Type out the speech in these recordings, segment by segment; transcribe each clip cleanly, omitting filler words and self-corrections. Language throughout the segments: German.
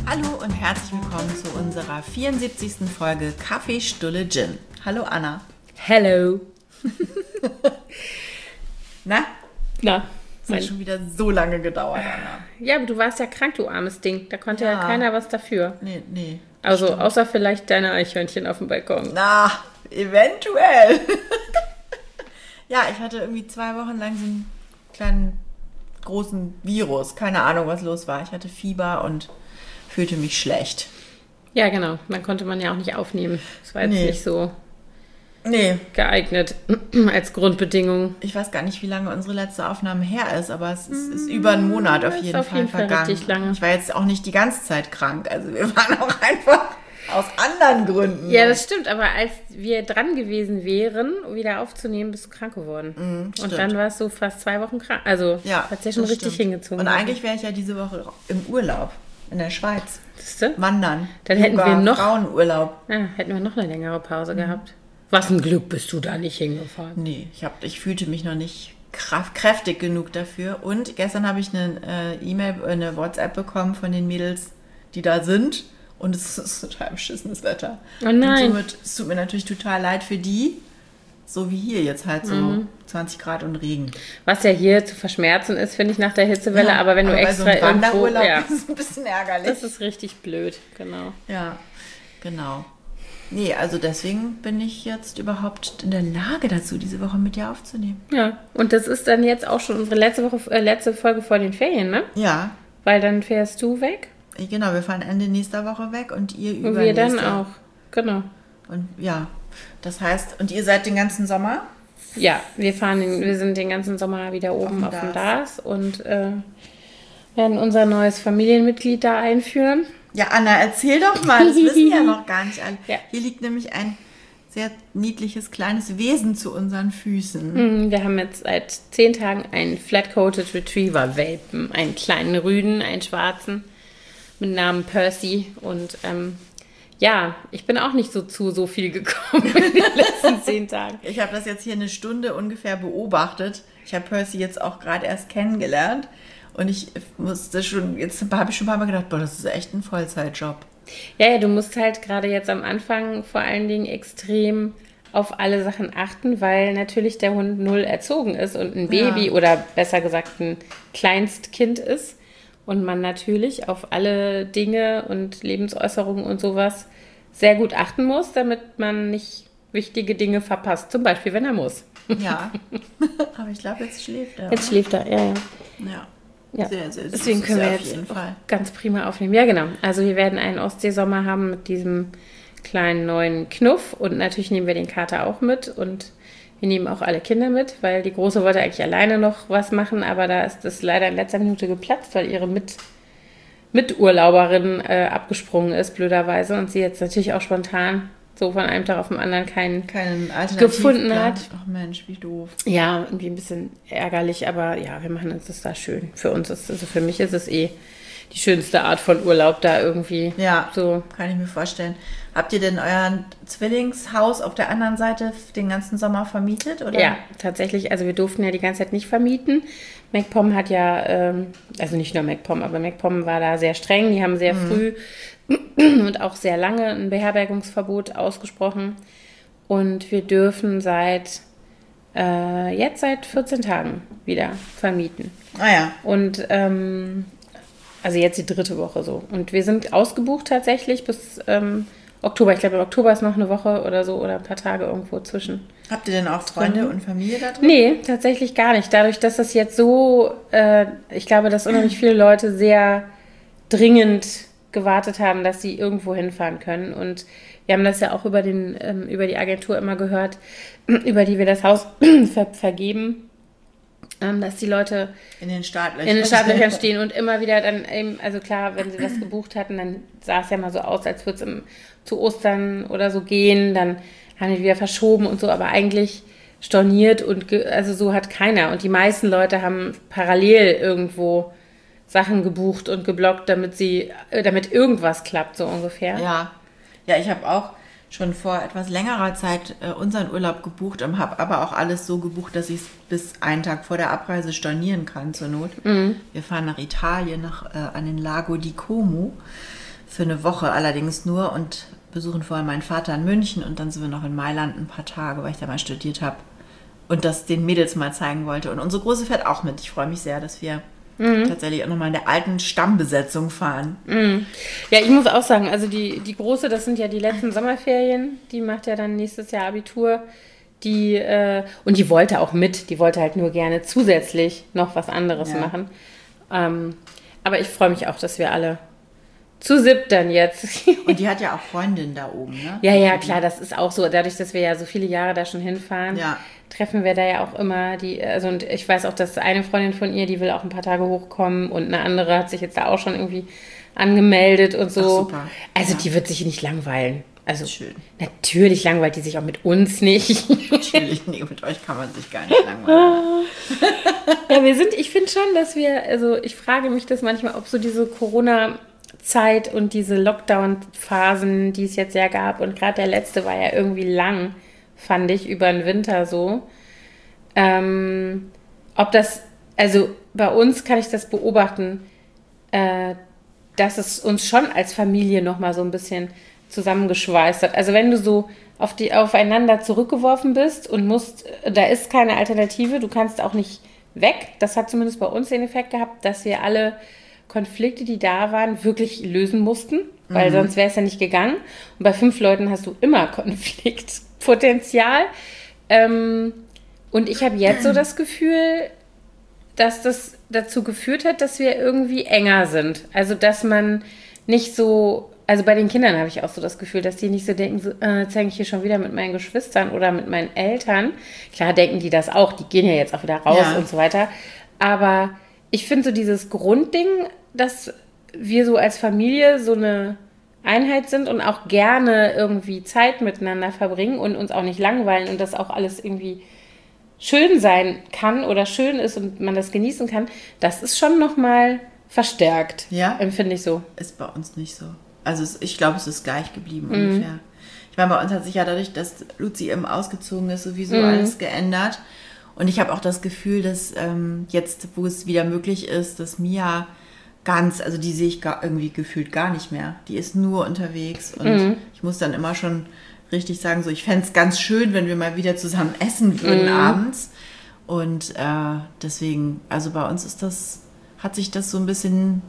Hallo und herzlich willkommen zu unserer 74. Folge Kaffee, Stulle, Gin. Hallo Anna. Hello. Na? Na? Das hat schon wieder so lange gedauert, Anna. Ja, aber du warst ja krank, du armes Ding. Da konnte ja keiner was dafür. Nee. Also außer vielleicht deine Eichhörnchen auf dem Balkon. Na, eventuell. Ja, ich hatte irgendwie 2 Wochen lang so einen kleinen, großen Virus. Keine Ahnung, was los war. Ich hatte Fieber und fühlte mich schlecht. Ja, genau. Dann konnte man ja auch nicht aufnehmen. Das war jetzt nicht so geeignet als Grundbedingung. Ich weiß gar nicht, wie lange unsere letzte Aufnahme her ist, aber es ist über einen Monat auf jeden Fall vergangen. Richtig lange. Ich war jetzt auch nicht die ganze Zeit krank. Also wir waren auch einfach aus anderen Gründen. Ja, das stimmt. Aber als wir dran gewesen wären, wieder aufzunehmen, bist du krank geworden. Und dann warst du fast 2 Wochen krank. Also hat ja schon richtig hingezogen. Und eigentlich wäre ich ja diese Woche im Urlaub in der Schweiz. Siehste? Wandern. Dann hätten wir noch Frauenurlaub. Ja, hätten wir noch eine längere Pause gehabt. Was ein Glück, bist du da nicht hingefahren. Nee, ich fühlte mich noch nicht kräftig genug dafür. Und gestern habe ich eine WhatsApp bekommen von den Mädels, die da sind. Und es ist total beschissenes Wetter. Oh nein. Und somit, es tut mir natürlich total leid für die. So wie hier jetzt halt so 20 Grad und Regen. Was ja hier zu verschmerzen ist, finde ich, nach der Hitzewelle. Ja, aber wenn du extra bei so einem Wanderurlaub ist es ein bisschen ärgerlich. Das ist richtig blöd, genau. Ja, genau. Nee, also deswegen bin ich jetzt überhaupt in der Lage dazu, diese Woche mit dir aufzunehmen. Ja, und das ist dann jetzt auch schon unsere letzte Folge vor den Ferien, ne? Ja. Weil dann fährst du weg. Genau, wir fahren Ende nächster Woche weg und ihr übernächste. Und wir dann auch, genau. Und ja, das heißt, und ihr seid den ganzen Sommer? Ja, wir sind den ganzen Sommer wieder oben auf dem DAS und werden unser neues Familienmitglied da einführen. Ja, Anna, erzähl doch mal, das wissen ja noch gar nicht alle. Ja. Hier liegt nämlich ein sehr niedliches, kleines Wesen zu unseren Füßen. Wir haben jetzt seit 10 Tagen einen Flat-Coated Retriever-Welpen, einen kleinen Rüden, einen schwarzen, mit Namen Percy. Und ja, ich bin auch nicht so viel gekommen in den letzten 10 Tagen. Ich habe das jetzt hier eine Stunde ungefähr beobachtet. Ich habe Percy jetzt auch gerade erst kennengelernt. Und ich musste jetzt habe ich schon ein paar Mal gedacht, boah, das ist echt ein Vollzeitjob. Ja, du musst halt gerade jetzt am Anfang vor allen Dingen extrem auf alle Sachen achten, weil natürlich der Hund 0 erzogen ist und ein Baby oder besser gesagt ein Kleinstkind ist. Und man natürlich auf alle Dinge und Lebensäußerungen und sowas sehr gut achten muss, damit man nicht wichtige Dinge verpasst. Zum Beispiel, wenn er muss. Ja, aber ich glaube, jetzt schläft er. Jetzt schläft er, ja. Ja. Sehr, sehr süß. Deswegen können wir jetzt ganz prima aufnehmen. Ja, genau. Also wir werden einen Ostseesommer haben mit diesem kleinen neuen Knuff. Und natürlich nehmen wir den Kater auch mit. Und wir nehmen auch alle Kinder mit, weil die Große wollte eigentlich alleine noch was machen. Aber da ist das leider in letzter Minute geplatzt, weil ihre Miturlauberin abgesprungen ist, blöderweise. Und sie jetzt natürlich auch spontan so von einem Tag auf den anderen keinen gefunden hat. Ach Mensch, wie doof. Ja, irgendwie ein bisschen ärgerlich, aber ja, wir machen uns das da schön. Für uns für mich ist es die schönste Art von Urlaub da irgendwie. Ja, so. Kann ich mir vorstellen. Habt ihr denn euer Zwillingshaus auf der anderen Seite den ganzen Sommer vermietet? Oder? Ja, tatsächlich. Also wir durften ja die ganze Zeit nicht vermieten. MacPom hat ja, also nicht nur MacPom, aber MacPom war da sehr streng. Die haben sehr früh und auch sehr lange ein Beherbergungsverbot ausgesprochen. Und wir dürfen seit 14 Tagen wieder vermieten. Ah ja. Und also jetzt die 3. Woche so. Und wir sind ausgebucht tatsächlich bis Oktober. Ich glaube, im Oktober ist noch eine Woche oder so oder ein paar Tage irgendwo zwischen. Habt ihr denn auch Freunde und Familie da drin? Nee, tatsächlich gar nicht. Dadurch, dass das jetzt so, ich glaube, dass unheimlich viele Leute sehr dringend gewartet haben, dass sie irgendwo hinfahren können. Und wir haben das ja auch über die Agentur immer gehört, über die wir das Haus vergeben, dass die Leute in den Startlöchern stehen und immer wieder dann eben, also klar, wenn sie das gebucht hatten, dann sah es ja mal so aus, als würde es zu Ostern oder so gehen, dann haben die wieder verschoben und so, aber eigentlich storniert und also so hat keiner. Und die meisten Leute haben parallel irgendwo Sachen gebucht und geblockt, damit irgendwas klappt, so ungefähr. Ja, ich habe auch schon vor etwas längerer Zeit unseren Urlaub gebucht und habe aber auch alles so gebucht, dass ich es bis einen Tag vor der Abreise stornieren kann zur Not. Wir fahren nach Italien, an den Lago di Como für eine Woche allerdings nur und besuchen vorher meinen Vater in München und dann sind wir noch in Mailand ein paar Tage, weil ich da mal studiert habe und das den Mädels mal zeigen wollte. Und unsere Große fährt auch mit. Ich freue mich sehr, dass wir tatsächlich auch nochmal in der alten Stammbesetzung fahren. Ja, ich muss auch sagen, also die Große, das sind ja die letzten Sommerferien, die macht ja dann nächstes Jahr Abitur. Und die wollte auch mit, die wollte halt nur gerne zusätzlich noch was anderes machen. Aber ich freue mich auch, dass wir alle zu 7 dann jetzt. Und die hat ja auch Freundinnen da oben, ne? Ja, klar, das ist auch so. Dadurch, dass wir ja so viele Jahre da schon hinfahren, treffen wir da ja auch immer und ich weiß auch, dass eine Freundin von ihr, die will auch ein paar Tage hochkommen und eine andere hat sich jetzt da auch schon irgendwie angemeldet und so. Ach, super. Also die wird sich nicht langweilen. Also schön. Natürlich langweilt die sich auch mit uns nicht. Natürlich, nee, mit euch kann man sich gar nicht langweilen. Ja, ich finde schon, dass ich frage mich das manchmal, ob so diese Corona-Zeit und diese Lockdown-Phasen, die es jetzt ja gab, und gerade der letzte war ja irgendwie lang, fand ich, über den Winter so. Ob das, also bei uns kann ich das beobachten, dass es uns schon als Familie nochmal so ein bisschen zusammengeschweißt hat. Also wenn du so aufeinander zurückgeworfen bist und da ist keine Alternative, du kannst auch nicht weg. Das hat zumindest bei uns den Effekt gehabt, dass wir alle Konflikte, die da waren, wirklich lösen mussten, weil sonst wäre es ja nicht gegangen. Und bei 5 Leuten hast du immer Konfliktpotenzial. Und ich habe jetzt so das Gefühl, dass das dazu geführt hat, dass wir irgendwie enger sind. Also dass man nicht so... Also bei den Kindern habe ich auch so das Gefühl, dass die nicht so denken, jetzt hänge ich hier schon wieder mit meinen Geschwistern oder mit meinen Eltern. Klar denken die das auch, die gehen ja jetzt auch wieder raus und so weiter. Aber ich finde so dieses Grundding, dass wir so als Familie so eine Einheit sind und auch gerne irgendwie Zeit miteinander verbringen und uns auch nicht langweilen und das auch alles irgendwie schön sein kann oder schön ist und man das genießen kann, das ist schon nochmal verstärkt, empfinde ich so. Ist bei uns nicht so. Also ich glaube, es ist gleich geblieben ungefähr. Ich meine, bei uns hat sich ja dadurch, dass Luzi eben ausgezogen ist, sowieso alles geändert. Und ich habe auch das Gefühl, dass jetzt, wo es wieder möglich ist, dass Mia also die sehe ich irgendwie gefühlt gar nicht mehr. Die ist nur unterwegs und ich muss dann immer schon richtig sagen, so ich fände es ganz schön, wenn wir mal wieder zusammen essen würden abends. Und deswegen, also bei uns hat sich das so ein bisschen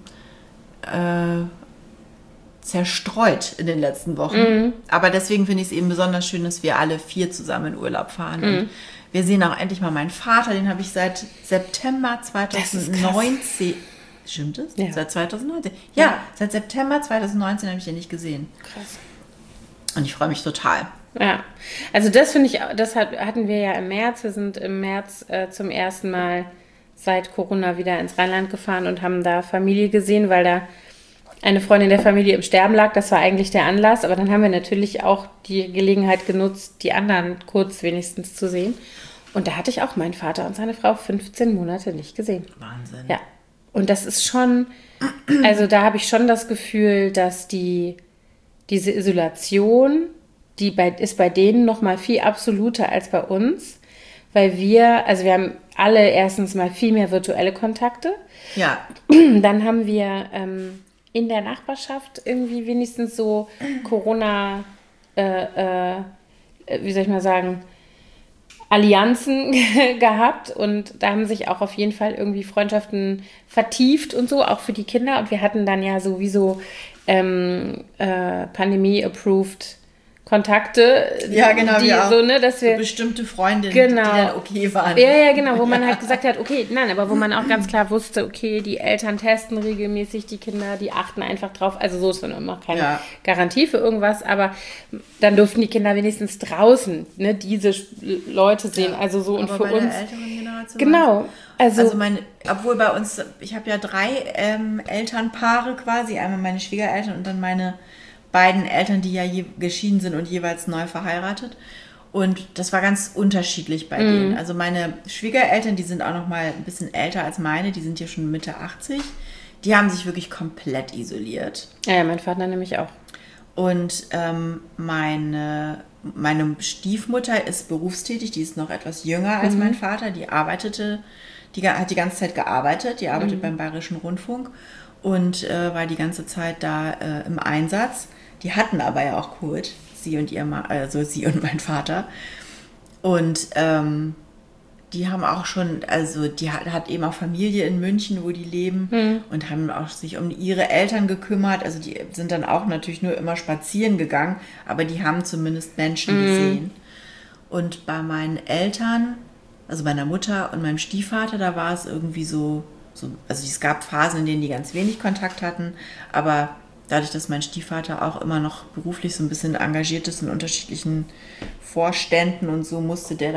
zerstreut in den letzten Wochen. Aber deswegen finde ich es eben besonders schön, dass wir alle 4 zusammen in Urlaub fahren. Und wir sehen auch endlich mal meinen Vater, den habe ich seit September 2019. Stimmt das? Ja. Seit 2019? Ja, seit September 2019 habe ich den nicht gesehen. Krass. Und ich freue mich total. Ja, also das finde ich, das hatten wir ja im März. Wir sind im März zum ersten Mal seit Corona wieder ins Rheinland gefahren und haben da Familie gesehen, weil da eine Freundin der Familie im Sterben lag. Das war eigentlich der Anlass, aber dann haben wir natürlich auch die Gelegenheit genutzt, die anderen kurz wenigstens zu sehen. Und da hatte ich auch meinen Vater und seine Frau 15 Monate nicht gesehen. Wahnsinn. Ja, und das ist schon, also da habe ich schon das Gefühl, dass diese Isolation, ist bei denen noch mal viel absoluter als bei uns, weil wir haben alle erstens mal viel mehr virtuelle Kontakte. Ja. Dann haben wir in der Nachbarschaft irgendwie wenigstens so Corona, wie soll ich mal sagen, Allianzen gehabt und da haben sich auch auf jeden Fall irgendwie Freundschaften vertieft und so, auch für die Kinder. Und wir hatten dann ja sowieso Pandemie-approved Kontakte. Ja, genau, die so, ne, dass wir so bestimmte Freundinnen, die dann okay waren. Ja, genau, wo man halt gesagt hat, okay, nein, aber wo man auch ganz klar wusste, okay, die Eltern testen regelmäßig die Kinder, die achten einfach drauf. Also so ist dann immer keine Garantie für irgendwas, aber dann durften die Kinder wenigstens draußen, ne, diese Leute sehen. Also so, und aber für bei uns. Der älteren Generation Genau. Also obwohl bei uns, ich habe ja 3 Elternpaare quasi, einmal meine Schwiegereltern und dann meine beiden Eltern, die ja geschieden sind und jeweils neu verheiratet. Und das war ganz unterschiedlich bei denen. Also meine Schwiegereltern, die sind auch noch mal ein bisschen älter als meine, die sind ja schon Mitte 80. Die haben sich wirklich komplett isoliert. Ja, mein Vater nämlich auch. Und meine Stiefmutter ist berufstätig, die ist noch etwas jünger als mein Vater, die hat die ganze Zeit gearbeitet, die arbeitet beim Bayerischen Rundfunk. und war die ganze Zeit da im Einsatz. Die hatten aber ja auch Covid, sie und sie und mein Vater. Und die haben auch schon, also die hat eben auch Familie in München, wo die leben und haben auch sich um ihre Eltern gekümmert. Also die sind dann auch natürlich nur immer spazieren gegangen, aber die haben zumindest Menschen gesehen. Und bei meinen Eltern, also meiner Mutter und meinem Stiefvater, da war es irgendwie so, also es gab Phasen, in denen die ganz wenig Kontakt hatten, aber dadurch, dass mein Stiefvater auch immer noch beruflich so ein bisschen engagiert ist in unterschiedlichen Vorständen und so,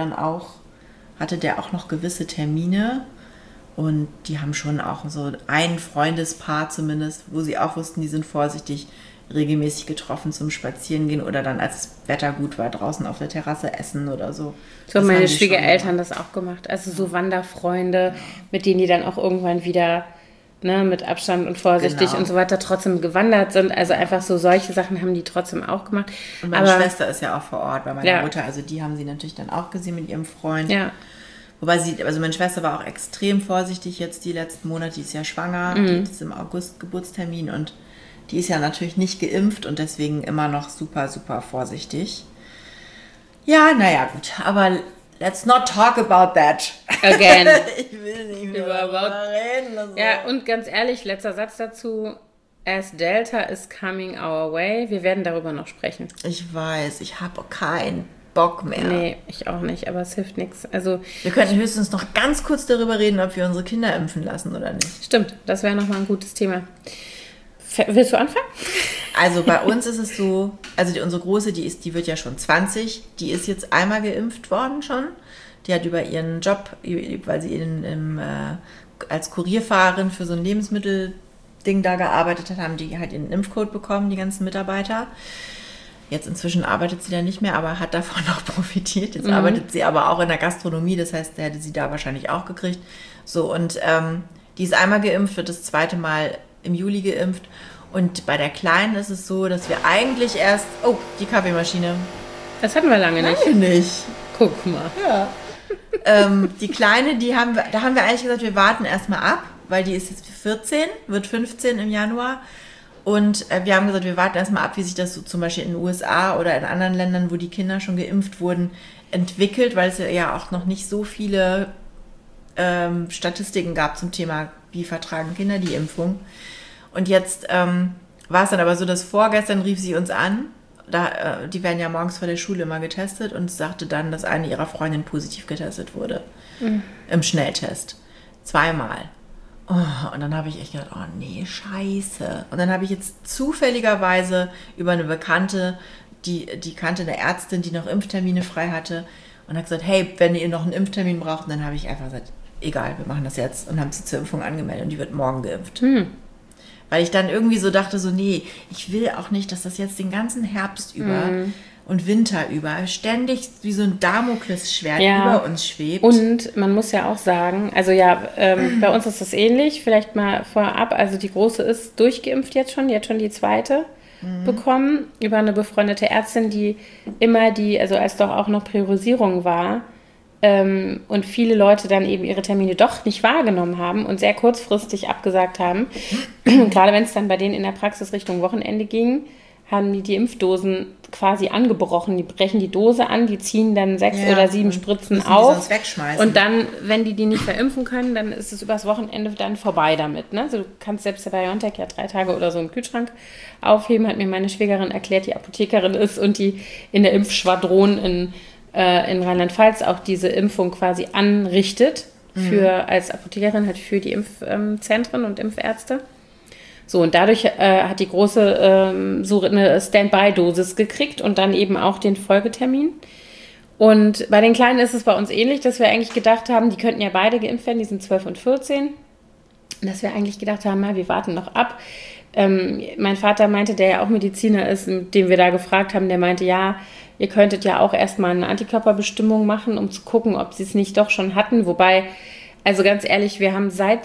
hatte der auch noch gewisse Termine und die haben schon auch so ein Freundespaar zumindest, wo sie auch wussten, die sind vorsichtig, regelmäßig getroffen zum Spazierengehen oder dann, als das Wetter gut war, draußen auf der Terrasse essen oder so. So haben meine Schwiegereltern das auch gemacht. Also so Wanderfreunde, mit denen die dann auch irgendwann wieder mit Abstand und vorsichtig und so weiter trotzdem gewandert sind. Also einfach so solche Sachen haben die trotzdem auch gemacht. Und meine Schwester ist ja auch vor Ort bei meiner Mutter. Also die haben sie natürlich dann auch gesehen mit ihrem Freund. Ja. Wobei also meine Schwester war auch extrem vorsichtig jetzt die letzten Monate. Die ist ja schwanger, die ist im August Geburtstermin und die ist ja natürlich nicht geimpft und deswegen immer noch super, super vorsichtig. Ja, naja, gut. Aber let's not talk about that. Again. Ich will nicht mehr darüber reden. Also. Ja, und ganz ehrlich, letzter Satz dazu. As Delta is coming our way. Wir werden darüber noch sprechen. Ich weiß, ich habe keinen Bock mehr. Nee, ich auch nicht, aber es hilft nichts. Also, wir könnten höchstens noch ganz kurz darüber reden, ob wir unsere Kinder impfen lassen oder nicht. Stimmt, das wäre nochmal ein gutes Thema. Willst du anfangen? Also bei uns ist es so, also unsere Große, die wird ja schon 20, die ist jetzt einmal geimpft worden schon. Die hat über ihren Job, weil sie als Kurierfahrerin für so ein Lebensmittelding da gearbeitet hat, haben die halt ihren Impfcode bekommen, die ganzen Mitarbeiter. Jetzt inzwischen arbeitet sie da nicht mehr, aber hat davon noch profitiert. Jetzt arbeitet sie aber auch in der Gastronomie, das heißt, der hätte sie da wahrscheinlich auch gekriegt. So, und die ist einmal geimpft, wird das zweite Mal im Juli geimpft. Und bei der Kleinen ist es so, dass wir eigentlich erst... Oh, die Kaffeemaschine. Das hatten wir lange nicht. Lange nicht. Guck mal. Ja. Die Kleine, da haben wir eigentlich gesagt, wir warten erstmal ab, weil die ist jetzt 14, wird 15 im Januar. Und wir haben gesagt, wir warten erstmal ab, wie sich das so zum Beispiel in den USA oder in anderen Ländern, wo die Kinder schon geimpft wurden, entwickelt, weil es ja auch noch nicht so viele Statistiken gab zum Thema, wie vertragen Kinder die Impfung. Und jetzt war es dann aber so, dass vorgestern rief sie uns an, die werden ja morgens vor der Schule immer getestet und sagte dann, dass eine ihrer Freundinnen positiv getestet wurde im Schnelltest. 2-mal. Oh, und dann habe ich echt gedacht, oh nee, scheiße. Und dann habe ich jetzt zufälligerweise über eine Bekannte, die kannte eine Ärztin, die noch Impftermine frei hatte und hat gesagt, hey, wenn ihr noch einen Impftermin braucht, dann habe ich einfach gesagt, egal, wir machen das jetzt und haben sie zur Impfung angemeldet und die wird morgen geimpft. Weil ich dann irgendwie so dachte, so nee, ich will auch nicht, dass das jetzt den ganzen Herbst über und Winter über ständig wie so ein Damoklesschwert über uns schwebt. Und man muss ja auch sagen, also bei uns ist das ähnlich, vielleicht mal vorab, also die Große ist durchgeimpft jetzt schon die zweite bekommen, über eine befreundete Ärztin, die immer also als doch auch noch Priorisierung war, und viele Leute dann eben ihre Termine doch nicht wahrgenommen haben und sehr kurzfristig abgesagt haben. Gerade wenn es dann bei denen in der Praxis Richtung Wochenende ging, haben die Impfdosen quasi angebrochen. Die brechen die Dose an, die ziehen dann 6 oder 7 Spritzen auf. Und dann, wenn die nicht verimpfen können, dann ist es übers Wochenende dann vorbei damit. Ne? Also du kannst selbst der BioNTech 3 Tage oder so im Kühlschrank aufheben, hat mir meine Schwägerin erklärt, die Apothekerin ist und die in der Impfschwadron in Rheinland-Pfalz auch diese Impfung quasi anrichtet, als Apothekerin halt für die Impfzentren und Impfärzte. So, und dadurch hat die Große so eine Standby-Dosis gekriegt und dann eben auch den Folgetermin. Und bei den Kleinen ist es bei uns ähnlich, dass wir eigentlich gedacht haben, die könnten ja beide geimpft werden, die sind 12 und 14. Dass wir eigentlich gedacht haben, wir warten noch ab. Mein Vater meinte, der ja auch Mediziner ist, den wir da gefragt haben, der meinte, ja, ihr könntet ja auch erstmal eine Antikörperbestimmung machen, um zu gucken, ob sie es nicht doch schon hatten. Wobei, also ganz ehrlich, wir haben seit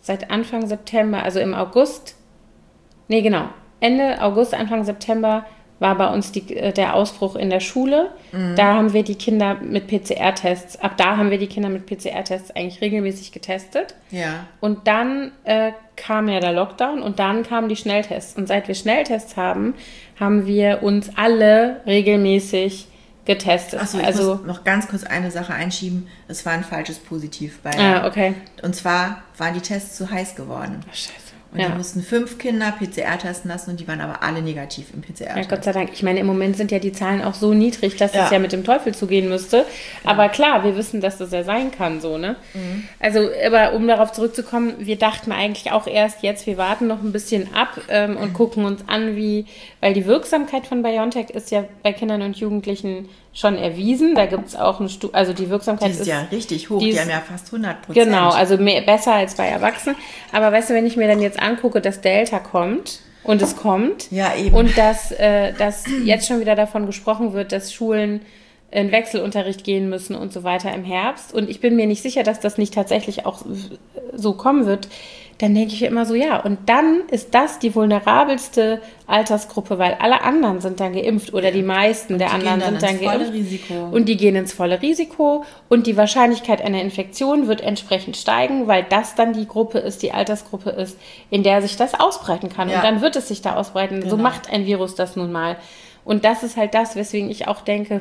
Anfang September, also im August, Ende August, Anfang September war bei uns der Ausbruch in der Schule. Da haben wir die Kinder mit PCR-Tests, ab da haben wir die Kinder mit PCR-Tests eigentlich regelmäßig getestet. Ja. Und dann kam ja der Lockdown und dann kamen die Schnelltests. Und seit wir Schnelltests haben, haben wir uns alle regelmäßig getestet. Achso, ich muss noch ganz kurz eine Sache einschieben. Es war ein falsches Positiv bei okay. Und zwar waren die Tests zu heiß geworden. Oh, Scheiße. Und die mussten 5 Kinder PCR testen lassen und die waren aber alle negativ im PCR-Test. Ja, Gott sei Dank. Ich meine, im Moment sind ja die Zahlen auch so niedrig, dass es ja mit dem Teufel zugehen müsste. Aber klar, wir wissen, dass das ja sein kann, so, ne? Also, aber um darauf zurückzukommen, wir dachten eigentlich auch erst jetzt, wir warten noch ein bisschen ab und gucken uns an, weil die Wirksamkeit von BioNTech ist ja bei Kindern und Jugendlichen schon erwiesen. Da gibt es auch eine also die Wirksamkeit ist ja richtig hoch, die haben ja fast 100%. Genau, also besser als bei Erwachsenen. Aber weißt du, wenn ich mir dann jetzt angucke, dass Delta kommt und es kommt ja, eben. Und dass jetzt schon wieder davon gesprochen wird, dass Schulen in Wechselunterricht gehen müssen und so weiter im Herbst und ich bin mir nicht sicher, dass das nicht tatsächlich auch so kommen wird, dann denke ich immer so, ja, und dann ist das die vulnerabelste Altersgruppe, weil alle anderen sind dann geimpft oder die meisten der anderen sind dann geimpft. Und die gehen ins volle Risiko und die Wahrscheinlichkeit einer Infektion wird entsprechend steigen, weil das dann die Gruppe ist, die Altersgruppe ist, in der sich das ausbreiten kann. Ja. Und dann wird es sich da ausbreiten. Genau. So macht ein Virus das nun mal. Und das ist halt das, weswegen ich auch denke,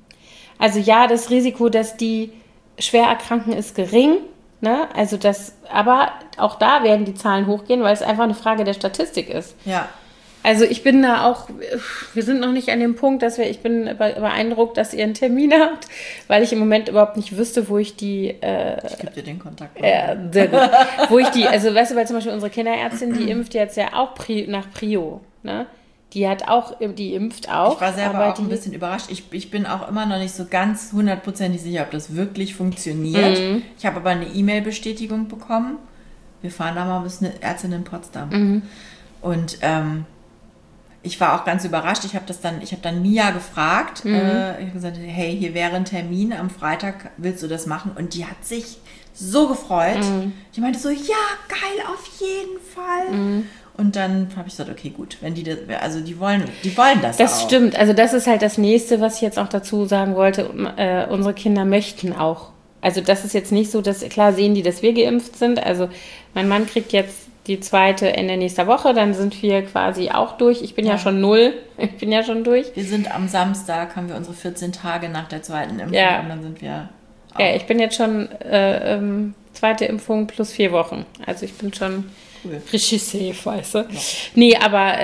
also ja, das Risiko, dass die schwer erkranken, ist gering. Ne? Also aber auch da werden die Zahlen hochgehen, weil es einfach eine Frage der Statistik ist. Ja. Also ich bin da auch, wir sind noch nicht an dem Punkt, ich bin beeindruckt, dass ihr einen Termin habt, weil ich im Moment überhaupt nicht wüsste, wo ich die... ich gebe dir den Kontakt. Sehr gut. Wo ich die, also weißt du, weil zum Beispiel unsere Kinderärztin, die impft jetzt ja auch nach Prio, ne? Die impft auch. Ich war selber auch ein bisschen überrascht. Ich bin auch immer noch nicht so ganz 100% sicher, ob das wirklich funktioniert. Ich habe aber eine E-Mail-Bestätigung bekommen. Wir fahren da mal bis eine Ärztin in Potsdam. Und ich war auch ganz überrascht. Ich habe dann Mia gefragt. Ich habe gesagt, hey, hier wäre ein Termin. Am Freitag willst du das machen? Und die hat sich so gefreut. Die meinte so, ja, geil, auf jeden Fall. Und dann habe ich gesagt, okay, gut, wenn die das, also die wollen das auch. Das stimmt, also das ist halt das Nächste, was ich jetzt auch dazu sagen wollte. Unsere Kinder möchten auch. Also das ist jetzt nicht so, dass, klar sehen die, dass wir geimpft sind. Also mein Mann kriegt jetzt die zweite Ende nächster Woche, dann sind wir quasi auch durch. Ich bin ja schon 0, ich bin ja schon durch. Wir sind am Samstag, haben wir unsere 14 Tage nach der zweiten Impfung und dann sind wir auch. Ja, ich bin jetzt schon zweite Impfung plus 4 Wochen. Also ich bin schon... richtig safe, weißt du? Ja. Nee, aber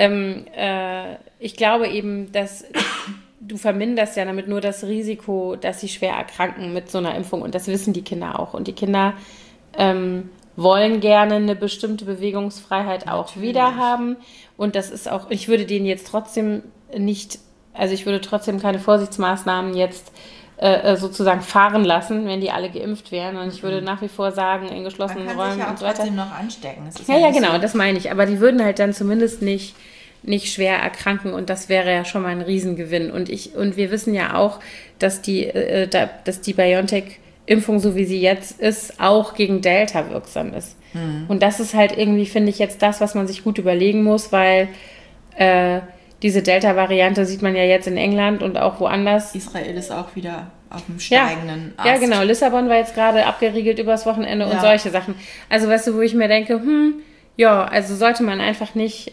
ich glaube eben, dass du verminderst ja damit nur das Risiko, dass sie schwer erkranken mit so einer Impfung. Und das wissen die Kinder auch. Und die Kinder wollen gerne eine bestimmte Bewegungsfreiheit auch wieder haben. Und das ist auch, ich würde denen jetzt trotzdem ich würde trotzdem keine Vorsichtsmaßnahmen jetzt sozusagen fahren lassen, wenn die alle geimpft wären. Und ich würde nach wie vor sagen, in geschlossenen Räumen ja und so weiter. Trotzdem noch anstecken. Das ist ja, genau, das meine ich. Aber die würden halt dann zumindest nicht schwer erkranken und das wäre ja schon mal ein Riesengewinn. Und wir wissen ja auch, dass die BioNTech-Impfung, so wie sie jetzt ist, auch gegen Delta wirksam ist. Und das ist halt irgendwie, finde ich, jetzt das, was man sich gut überlegen muss, weil diese Delta-Variante sieht man ja jetzt in England und auch woanders. Israel ist auch wieder auf dem steigenden Ast. Ja, genau. Lissabon war jetzt gerade abgeriegelt übers Wochenende und solche Sachen. Also, weißt du, wo ich mir denke, also sollte man einfach nicht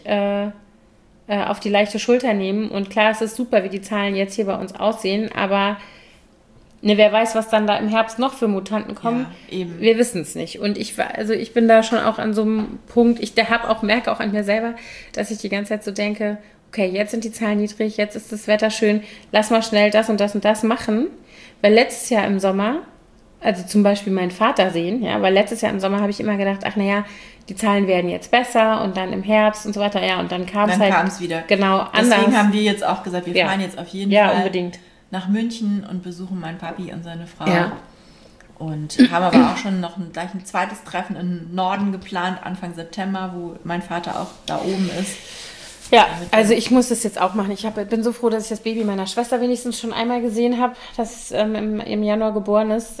auf die leichte Schulter nehmen. Und klar, es ist super, wie die Zahlen jetzt hier bei uns aussehen, aber wer weiß, was dann da im Herbst noch für Mutanten kommen. Ja, eben. Wir wissen es nicht. Und ich bin da schon auch an so einem Punkt, merke auch an mir selber, dass ich die ganze Zeit so denke, okay, jetzt sind die Zahlen niedrig, jetzt ist das Wetter schön, lass mal schnell das und das und das machen. Weil letztes Jahr im Sommer, also zum Beispiel meinen Vater sehen, ja, weil letztes Jahr im Sommer habe ich immer gedacht, die Zahlen werden jetzt besser und dann im Herbst und so weiter, ja, und dann kam es wieder. Genau, anders. Deswegen haben wir jetzt auch gesagt, wir fahren jetzt auf jeden Fall unbedingt nach München und besuchen meinen Papi und seine Frau. Ja. Und haben aber auch schon noch gleich ein zweites Treffen im Norden geplant, Anfang September, wo mein Vater auch da oben ist. Ja, also ich muss das jetzt auch machen. Ich bin so froh, dass ich das Baby meiner Schwester wenigstens schon einmal gesehen habe, das im Januar geboren ist.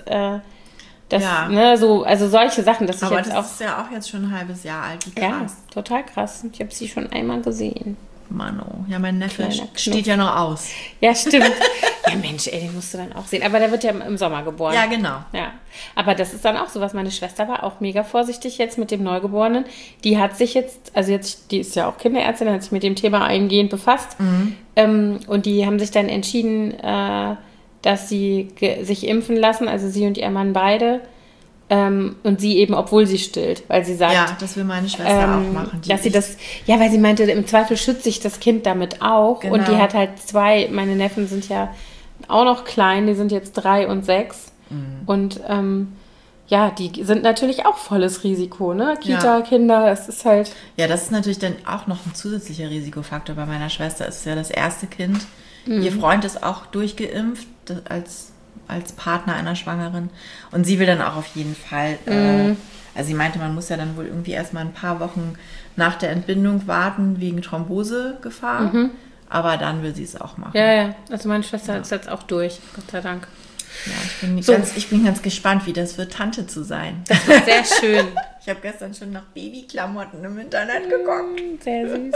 Also solche Sachen, dass aber ich jetzt auch... Aber das ist ja auch jetzt schon ein halbes Jahr alt. Wie krass. Ja, total krass. Ich habe sie schon einmal gesehen. Mano. Ja, mein Neffe Kleiner Knuff. steht ja noch aus. Ja, stimmt. Ja, Mensch, ey, den musst du dann auch sehen. Aber der wird ja im Sommer geboren. Ja, genau. Ja, aber das ist dann auch so was. Meine Schwester war auch mega vorsichtig jetzt mit dem Neugeborenen. Die hat sich jetzt, also jetzt, die ist ja auch Kinderärztin, hat sich mit dem Thema eingehend befasst. Und die haben sich dann entschieden, dass sie sich impfen lassen, also sie und ihr Mann beide. Und sie eben, obwohl sie stillt, weil sie sagt... Ja, das will meine Schwester auch machen. Dass sie das, ja, weil sie meinte, im Zweifel schützt sich das Kind damit auch. Genau. Und die hat halt 2, meine Neffen sind ja auch noch klein, die sind jetzt 3 und 6. Und ja, die sind natürlich auch volles Risiko, ne? Kita-Kinder, es ist halt... Ja, das ist natürlich dann auch noch ein zusätzlicher Risikofaktor bei meiner Schwester. Es ist ja das erste Kind. Ihr Freund ist auch durchgeimpft als Partner einer Schwangeren. Und sie will dann auch auf jeden Fall, also sie meinte, man muss ja dann wohl irgendwie erstmal ein paar Wochen nach der Entbindung warten wegen Thrombosegefahr. Aber dann will sie es auch machen. Ja, also meine Schwester ist jetzt auch durch, Gott sei Dank. Ja, ich bin ganz gespannt, wie das wird, Tante zu sein. Das wird sehr schön. Ich habe gestern schon nach Babyklamotten im Internet geguckt. Sehr süß.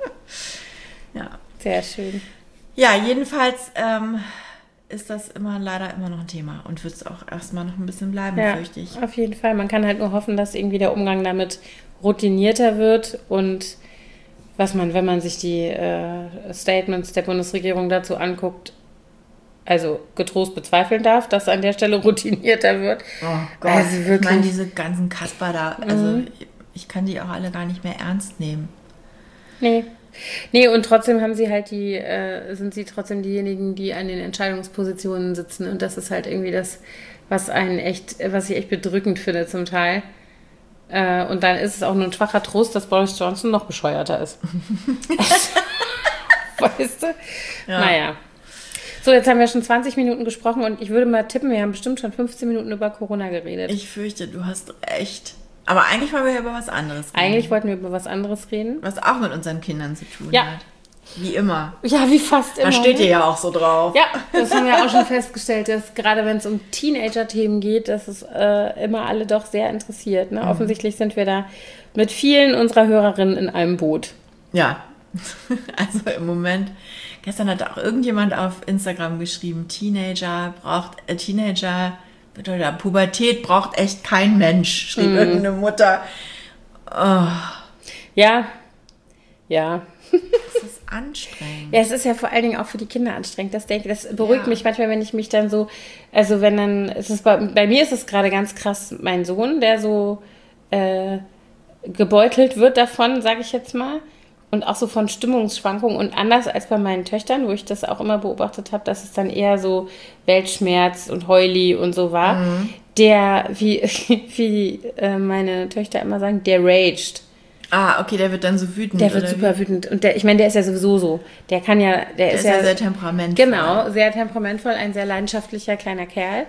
Ja. Sehr schön. Ja, jedenfalls ist das leider immer noch ein Thema und wird es auch erstmal noch ein bisschen bleiben, fürchte ich. Auf jeden Fall. Man kann halt nur hoffen, dass irgendwie der Umgang damit routinierter wird und was man, wenn man sich die Statements der Bundesregierung dazu anguckt, also getrost bezweifeln darf, dass an der Stelle routinierter wird. Oh Gott, also wirklich. Ich meine, diese ganzen Kasper da, also ich kann die auch alle gar nicht mehr ernst nehmen. Nee, und trotzdem haben sie halt sind sie trotzdem diejenigen, die an den Entscheidungspositionen sitzen. Und das ist halt irgendwie das, was ich echt bedrückend finde zum Teil. Und dann ist es auch nur ein schwacher Trost, dass Boris Johnson noch bescheuerter ist. Weißt du? Ja. Naja. So, jetzt haben wir schon 20 Minuten gesprochen und ich würde mal tippen, wir haben bestimmt schon 15 Minuten über Corona geredet. Ich fürchte, du hast recht. Aber eigentlich wollen wir ja über was anderes reden. Eigentlich wollten wir über was anderes reden. Was auch mit unseren Kindern zu tun Ja. hat. Wie immer. Ja, wie fast immer. Da steht ihr ja auch so drauf. Ja, das haben wir auch schon festgestellt, dass gerade wenn es um Teenager-Themen geht, dass es immer alle doch sehr interessiert. Ne? Offensichtlich sind wir da mit vielen unserer Hörerinnen in einem Boot. Ja, also im Moment, gestern hat auch irgendjemand auf Instagram geschrieben, oder Pubertät braucht echt kein Mensch, schrieb irgendeine Mutter. Oh, Ja. das ist anstrengend. Ja, es ist ja vor allen Dingen auch für die Kinder anstrengend. Das beruhigt mich manchmal, wenn ich mich dann so, also wenn dann, bei mir ist es gerade ganz krass, mein Sohn, der so gebeutelt wird davon, sage ich jetzt mal. Und auch so von Stimmungsschwankungen und anders als bei meinen Töchtern, wo ich das auch immer beobachtet habe, dass es dann eher so Weltschmerz und Heuli und so war. Der, wie meine Töchter immer sagen, der raged. Ah, okay, der wird dann so wütend. Der wird super wütend. Und ich meine, der ist ja sowieso so. Der ist ja sehr temperamentvoll. Genau, sehr temperamentvoll, ein sehr leidenschaftlicher kleiner Kerl.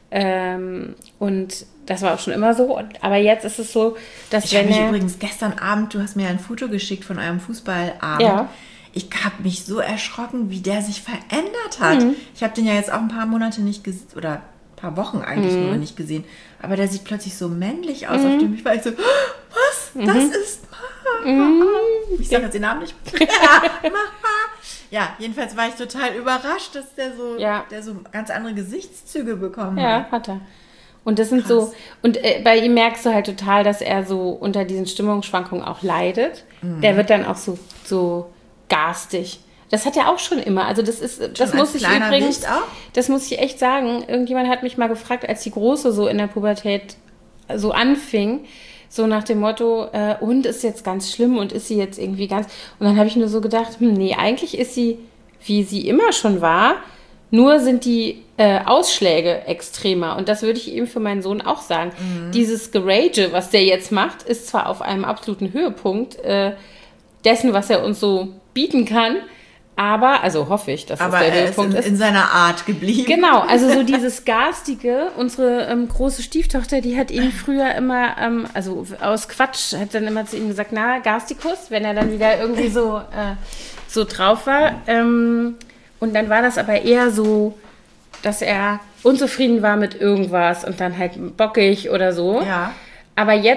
Und das war auch schon immer so. Aber jetzt ist es so, dass ich habe mich übrigens gestern Abend, du hast mir ein Foto geschickt von eurem Fußballabend. Ja. Ich habe mich so erschrocken, wie der sich verändert hat. Ich habe den ja jetzt auch ein paar Monate nicht gesehen, oder ein paar Wochen eigentlich nur nicht gesehen. Aber der sieht plötzlich so männlich aus auf dem. Ich war so, was? Das ist Mama. Ich sage jetzt den Namen nicht. Mama. Ja, jedenfalls war ich total überrascht, dass der so ganz andere Gesichtszüge bekommen hat. Ja, hat er. Und das sind so, und bei ihm merkst du halt total, dass er so unter diesen Stimmungsschwankungen auch leidet. Der wird dann auch so garstig. Das hat er auch schon immer. Also das muss ich übrigens, das muss ich echt sagen. Irgendjemand hat mich mal gefragt, als die Große so in der Pubertät so anfing, so nach dem Motto, und ist jetzt ganz schlimm und ist sie jetzt irgendwie ganz... Und dann habe ich nur so gedacht, nee, eigentlich ist sie, wie sie immer schon war, nur sind die Ausschläge extremer. Und das würde ich eben für meinen Sohn auch sagen. Dieses Gerage, was der jetzt macht, ist zwar auf einem absoluten Höhepunkt dessen, was er uns so bieten kann, aber, also hoffe ich, dass das der Höhepunkt ist. In seiner Art geblieben. Genau, also so dieses Garstige, unsere große Stieftochter, die hat ihn früher immer, also aus Quatsch, hat dann immer zu ihm gesagt, na, Garstikus, wenn er dann wieder irgendwie so drauf war. Und dann war das aber eher so, dass er unzufrieden war mit irgendwas und dann halt bockig oder so. Ja. Aber jetzt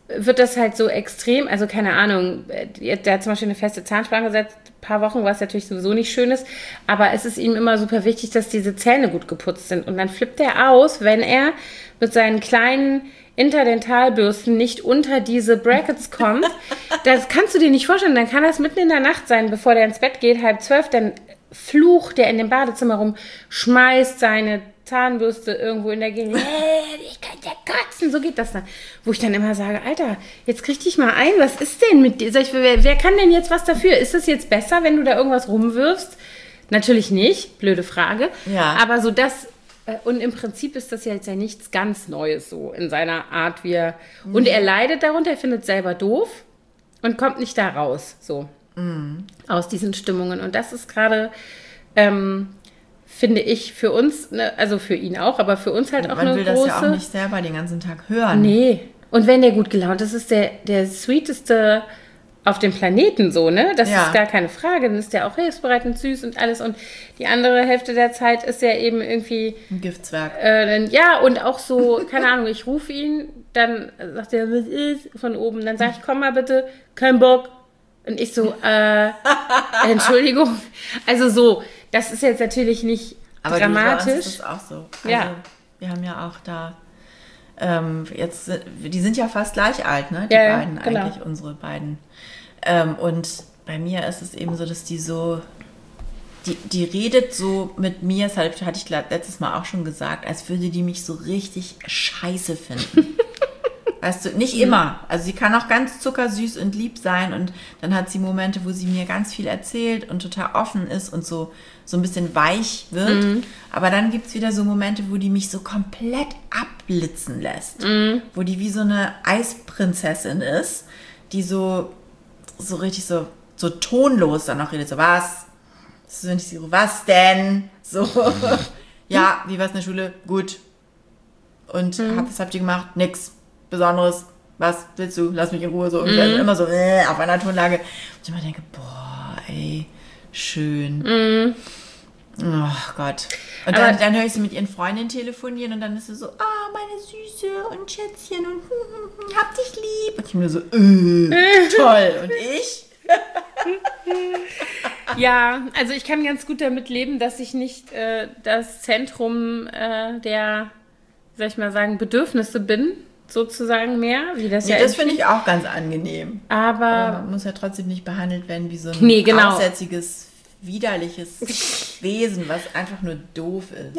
wird das halt so extrem, also keine Ahnung, der hat zum Beispiel eine feste Zahnspange seit ein paar Wochen, was natürlich sowieso nicht schön ist, aber es ist ihm immer super wichtig, dass diese Zähne gut geputzt sind. Und dann flippt er aus, wenn er mit seinen kleinen Interdentalbürsten nicht unter diese Brackets kommt. Das kannst du dir nicht vorstellen. Dann kann das mitten in der Nacht sein, bevor der ins Bett geht, 11:30, dann flucht der in dem Badezimmer rum, schmeißt seine Zahnbürste irgendwo in der Gegend. Ich kann ja kotzen, so geht das dann. Wo ich dann immer sage, Alter, jetzt krieg dich mal ein, was ist denn mit dir? Sag ich, wer kann denn jetzt was dafür? Ist es jetzt besser, wenn du da irgendwas rumwirfst? Natürlich nicht, blöde Frage. Ja. Aber so das, und im Prinzip ist das ja jetzt ja nichts ganz Neues so in seiner Art, wie er, und er leidet darunter, er findet es selber doof und kommt nicht da raus, so, aus diesen Stimmungen. Und das ist gerade, finde ich, für uns, ne, also für ihn auch, aber für uns halt auch eine große... Man will das ja auch nicht selber den ganzen Tag hören. Nee. Und wenn der gut gelaunt ist, ist der sweeteste auf dem Planeten so, ne? Das ist gar keine Frage. Dann ist der auch hilfsbereit und süß und alles. Und die andere Hälfte der Zeit ist er eben irgendwie... Ein Giftzwerg. Ja, und auch so, keine Ahnung, ich rufe ihn, dann sagt er, was ist? Von oben. Dann sage ich, komm mal bitte, kein Bock. Und ich so, Entschuldigung. Also so, das ist jetzt natürlich nicht aber dramatisch. Aber das ist auch so. Also, wir haben ja auch da, die sind ja fast gleich alt, ne? Die beiden genau. eigentlich, unsere beiden. Und bei mir ist es eben so, dass die so, die redet so mit mir, das hatte ich letztes Mal auch schon gesagt, als würde die mich so richtig scheiße finden. Weißt du, nicht immer. Also sie kann auch ganz zuckersüß und lieb sein und dann hat sie Momente, wo sie mir ganz viel erzählt und total offen ist und so ein bisschen weich wird. Aber dann gibt es wieder so Momente, wo die mich so komplett abblitzen lässt. Wo die wie so eine Eisprinzessin ist, die so richtig so tonlos dann auch redet. So, was? Was denn? So, ja, wie war's in der Schule? Gut. Und was habt ihr gemacht? Nix Besonderes, was willst du? Lass mich in Ruhe, so ungefähr. Also immer so auf einer Tonlage. Und ich immer denke, boah, ey, schön. Oh Gott. Und dann höre ich sie mit ihren Freundinnen telefonieren und dann ist sie so, meine Süße und Schätzchen und hab dich lieb. Und ich mir so, toll. Und ich? Ja, also ich kann ganz gut damit leben, dass ich nicht das Zentrum der, soll ich mal sagen, Bedürfnisse bin. Sozusagen mehr, wie das das finde ich auch ganz angenehm. Aber man muss ja trotzdem nicht behandelt werden wie so ein aussätziges, widerliches Wesen, was einfach nur doof ist.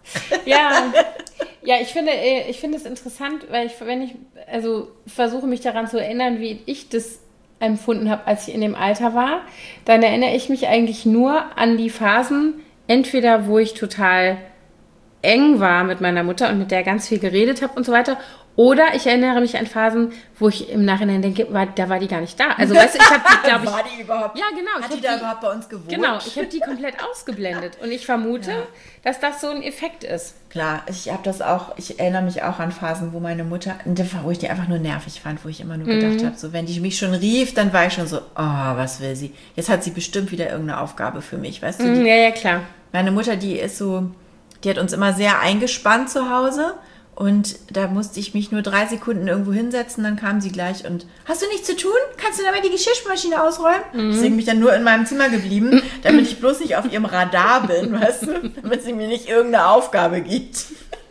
Ja, ich finde es interessant, weil ich versuche mich daran zu erinnern, wie ich das empfunden habe, als ich in dem Alter war. Dann erinnere ich mich eigentlich nur an die Phasen, entweder wo ich total eng war mit meiner Mutter und mit der ganz viel geredet habe und so weiter. Oder ich erinnere mich an Phasen, wo ich im Nachhinein denke, da war die gar nicht da. Also weißt du, ich habe die, glaube ich... War die überhaupt? Ja, genau. Hat die da überhaupt bei uns gewohnt? Genau, ich habe die komplett ausgeblendet. Und ich vermute, dass das so ein Effekt ist. Klar, ich erinnere mich auch an Phasen, wo meine Mutter, wo ich die einfach nur nervig fand, wo ich immer nur gedacht habe, so wenn die mich schon rief, dann war ich schon so, was will sie? Jetzt hat sie bestimmt wieder irgendeine Aufgabe für mich, weißt du? Ja, klar. Meine Mutter, die hat uns immer sehr eingespannt zu Hause. Und da musste ich mich nur 3 Sekunden irgendwo hinsetzen, dann kam sie gleich und, hast du nichts zu tun? Kannst du damit die Geschirrspülmaschine ausräumen? Deswegen bin ich dann nur in meinem Zimmer geblieben, damit ich bloß nicht auf ihrem Radar bin, weißt du? Damit sie mir nicht irgendeine Aufgabe gibt.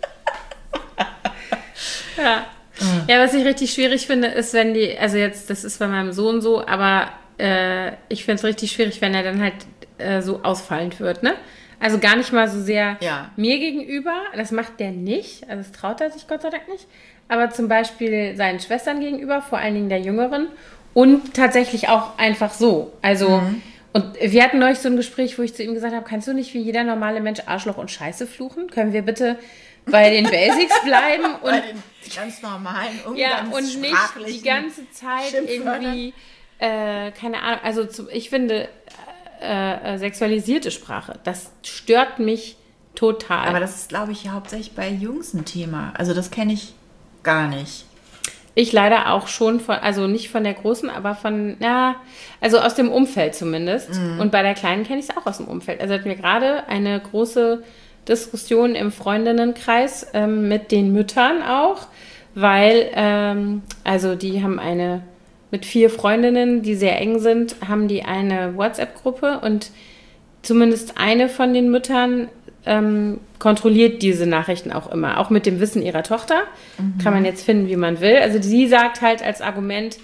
Ja, was ich richtig schwierig finde, ist, wenn das ist bei meinem Sohn so, aber ich finde es richtig schwierig, wenn er dann halt so ausfallend wird, ne? Also gar nicht mal so sehr mir gegenüber, das macht der nicht, also das traut er sich Gott sei Dank nicht, aber zum Beispiel seinen Schwestern gegenüber, vor allen Dingen der Jüngeren und tatsächlich auch einfach so. Also, und wir hatten neulich so ein Gespräch, wo ich zu ihm gesagt habe, kannst du nicht wie jeder normale Mensch Arschloch und Scheiße fluchen? Können wir bitte bei den Basics bleiben? Und bei den ganz normalen und nicht die ganze Zeit irgendwie, keine Ahnung, also ich finde... sexualisierte Sprache. Das stört mich total. Aber das ist, glaube ich, hauptsächlich bei Jungs ein Thema. Also das kenne ich gar nicht. Ich leider auch schon also nicht von der Großen, aber also aus dem Umfeld zumindest. Und bei der Kleinen kenne ich es auch aus dem Umfeld. Also hatten wir gerade eine große Diskussion im Freundinnenkreis mit den Müttern auch, weil, also die haben mit 4 Freundinnen, die sehr eng sind, haben die eine WhatsApp-Gruppe und zumindest eine von den Müttern kontrolliert diese Nachrichten auch immer, auch mit dem Wissen ihrer Tochter. Kann man jetzt finden, wie man will. Also sie sagt halt als Argument,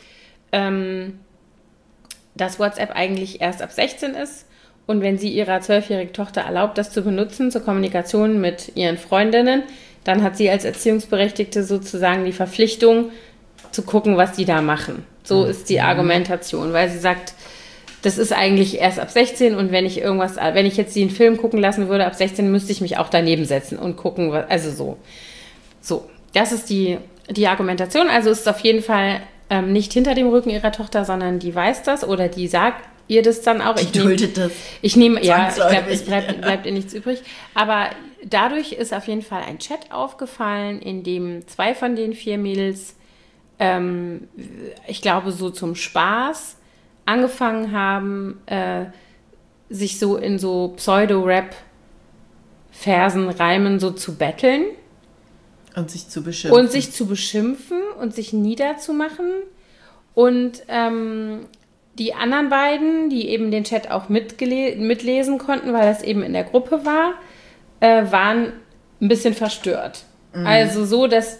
dass WhatsApp eigentlich erst ab 16 ist und wenn sie ihrer 12-jährigen Tochter erlaubt, das zu benutzen zur Kommunikation mit ihren Freundinnen, dann hat sie als Erziehungsberechtigte sozusagen die Verpflichtung zu gucken, was die da machen. So ist die Argumentation, weil sie sagt, das ist eigentlich erst ab 16 und wenn ich jetzt den Film gucken lassen würde, ab 16 müsste ich mich auch daneben setzen und gucken, also so. So, das ist die Argumentation. Also ist es auf jeden Fall nicht hinter dem Rücken ihrer Tochter, sondern die weiß das oder die sagt ihr das dann auch. Die duldet das. Ich glaube, es bleibt ihr nichts übrig. Aber dadurch ist auf jeden Fall ein Chat aufgefallen, in dem 2 von den 4 Mädels, ich glaube so zum Spaß, angefangen haben, sich so in so Pseudo-Rap-Versen, Reimen so zu betteln. Und sich zu beschimpfen. Und sich niederzumachen. Und die anderen beiden, die eben den Chat auch mitlesen konnten, weil das eben in der Gruppe war, waren ein bisschen verstört. Also so, dass...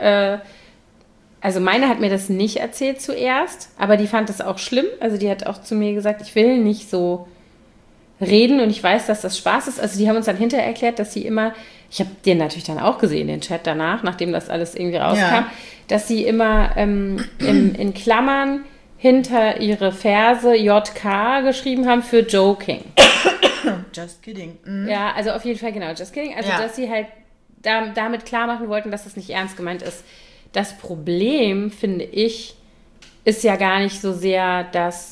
Also meine hat mir das nicht erzählt zuerst, aber die fand das auch schlimm. Also die hat auch zu mir gesagt, ich will nicht so reden und ich weiß, dass das Spaß ist. Also die haben uns dann hinterher erklärt, dass sie immer, ich habe den natürlich dann auch gesehen, den Chat danach, nachdem das alles irgendwie rauskam, dass sie immer in Klammern hinter ihre Verse JK geschrieben haben für Joking. Just kidding. Ja, also auf jeden Fall genau, just kidding. Also dass sie halt damit klar machen wollten, dass das nicht ernst gemeint ist. Das Problem, finde ich, ist ja gar nicht so sehr, dass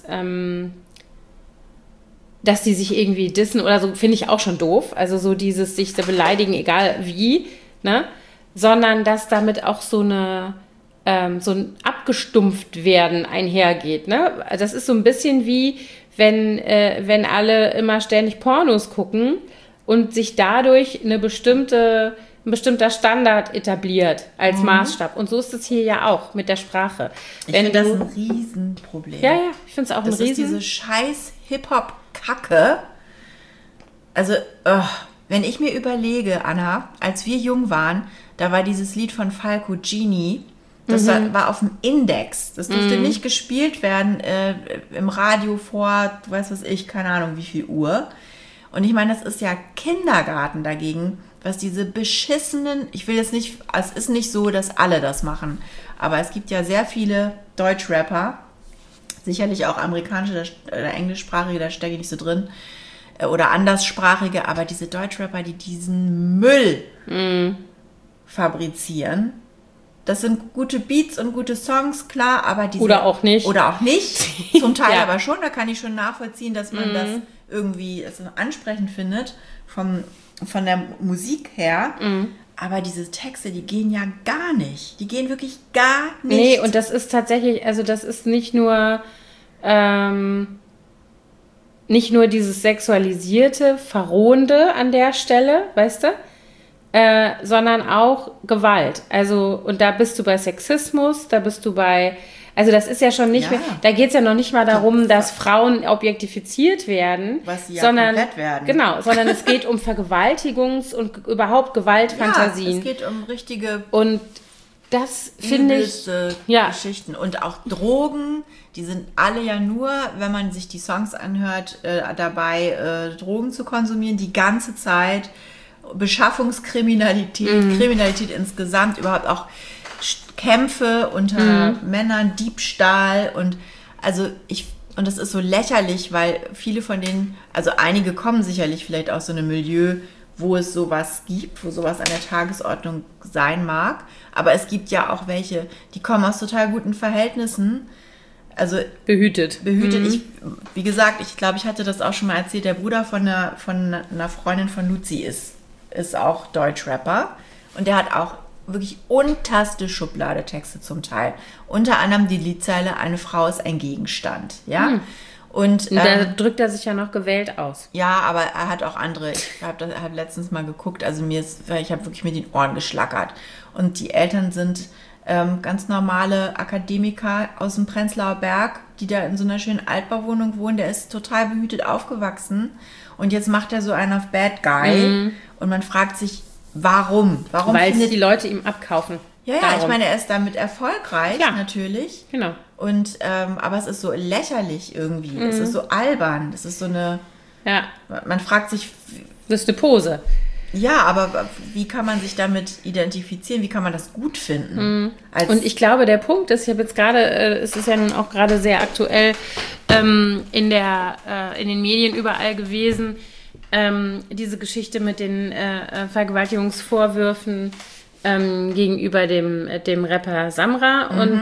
die sich irgendwie dissen oder so, finde ich auch schon doof. Also so dieses sich da beleidigen, egal wie, ne? Sondern dass damit auch so ein abgestumpft werden einhergeht, ne? Das ist so ein bisschen wie, wenn alle immer ständig Pornos gucken und sich dadurch ein bestimmter Standard etabliert als Maßstab. Und so ist es hier ja auch mit der Sprache. Ich finde das ein Riesenproblem. Ja, ich finde es auch das ist diese scheiß Hip-Hop-Kacke. Also, wenn ich mir überlege, Anna, als wir jung waren, da war dieses Lied von Falco Genie, das war auf dem Index. Das durfte nicht gespielt werden im Radio vor, weiß was ich, keine Ahnung wie viel Uhr. Und ich meine, das ist ja Kindergarten dagegen, was diese beschissenen, ich will jetzt nicht, es ist nicht so, dass alle das machen, aber es gibt ja sehr viele Deutschrapper, sicherlich auch amerikanische oder englischsprachige, da stecke ich nicht so drin, oder anderssprachige, aber diese Deutschrapper, die diesen Müll fabrizieren, das sind gute Beats und gute Songs, klar, aber diese... Oder auch nicht. Zum Teil aber schon, da kann ich schon nachvollziehen, dass man das irgendwie ansprechend findet, von der Musik her, aber diese Texte, die gehen ja gar nicht. Die gehen wirklich gar nicht. Nee, und das ist tatsächlich, also das ist nicht nur dieses sexualisierte, verrohende an der Stelle, weißt du, sondern auch Gewalt. Also, und da bist du bei Sexismus, da bist du bei... Also das ist ja schon nicht mehr, da geht es ja noch nicht mal darum, dass Frauen objektifiziert werden. Was sie komplett werden. Genau, sondern es geht um Vergewaltigungs- und überhaupt Gewaltfantasien. Ja, es geht um richtige... Und das finde ich... Geschichten. Und auch Drogen, die sind alle ja nur, wenn man sich die Songs anhört, dabei, Drogen zu konsumieren, die ganze Zeit. Beschaffungskriminalität, Kriminalität insgesamt, überhaupt auch Kämpfe unter Männern, Diebstahl und das ist so lächerlich, weil viele von denen, also einige kommen sicherlich vielleicht aus so einem Milieu, wo es sowas gibt, wo sowas an der Tagesordnung sein mag, aber es gibt ja auch welche, die kommen aus total guten Verhältnissen, also behütet. Wie gesagt, ich glaube, ich hatte das auch schon mal erzählt, der Bruder von einer Freundin von Luzi ist auch Deutschrapper und der hat auch wirklich unterste Schublade-Texte zum Teil. Unter anderem die Liedzeile, eine Frau ist ein Gegenstand. Ja? Und da drückt er sich ja noch gewählt aus. Ja, aber er hat auch andere. Ich habe letztens mal geguckt, also ich habe wirklich mit den Ohren geschlackert. Und die Eltern sind ganz normale Akademiker aus dem Prenzlauer Berg, die da in so einer schönen Altbauwohnung wohnen. Der ist total behütet aufgewachsen und jetzt macht er so einen auf Bad Guy und man fragt sich, warum? Weil die Leute ihm abkaufen. Ja, ich meine, er ist damit erfolgreich, natürlich. Genau. Und, aber es ist so lächerlich irgendwie. Es ist so albern. Es ist so eine... Ja. Man fragt sich... Das ist eine Pose. Ja, aber wie kann man sich damit identifizieren? Wie kann man das gut finden? Und ich glaube, der Punkt ist, ich habe jetzt gerade, es ist ja nun auch gerade sehr aktuell in den Medien überall gewesen, diese Geschichte mit den Vergewaltigungsvorwürfen gegenüber dem Rapper Samra. Und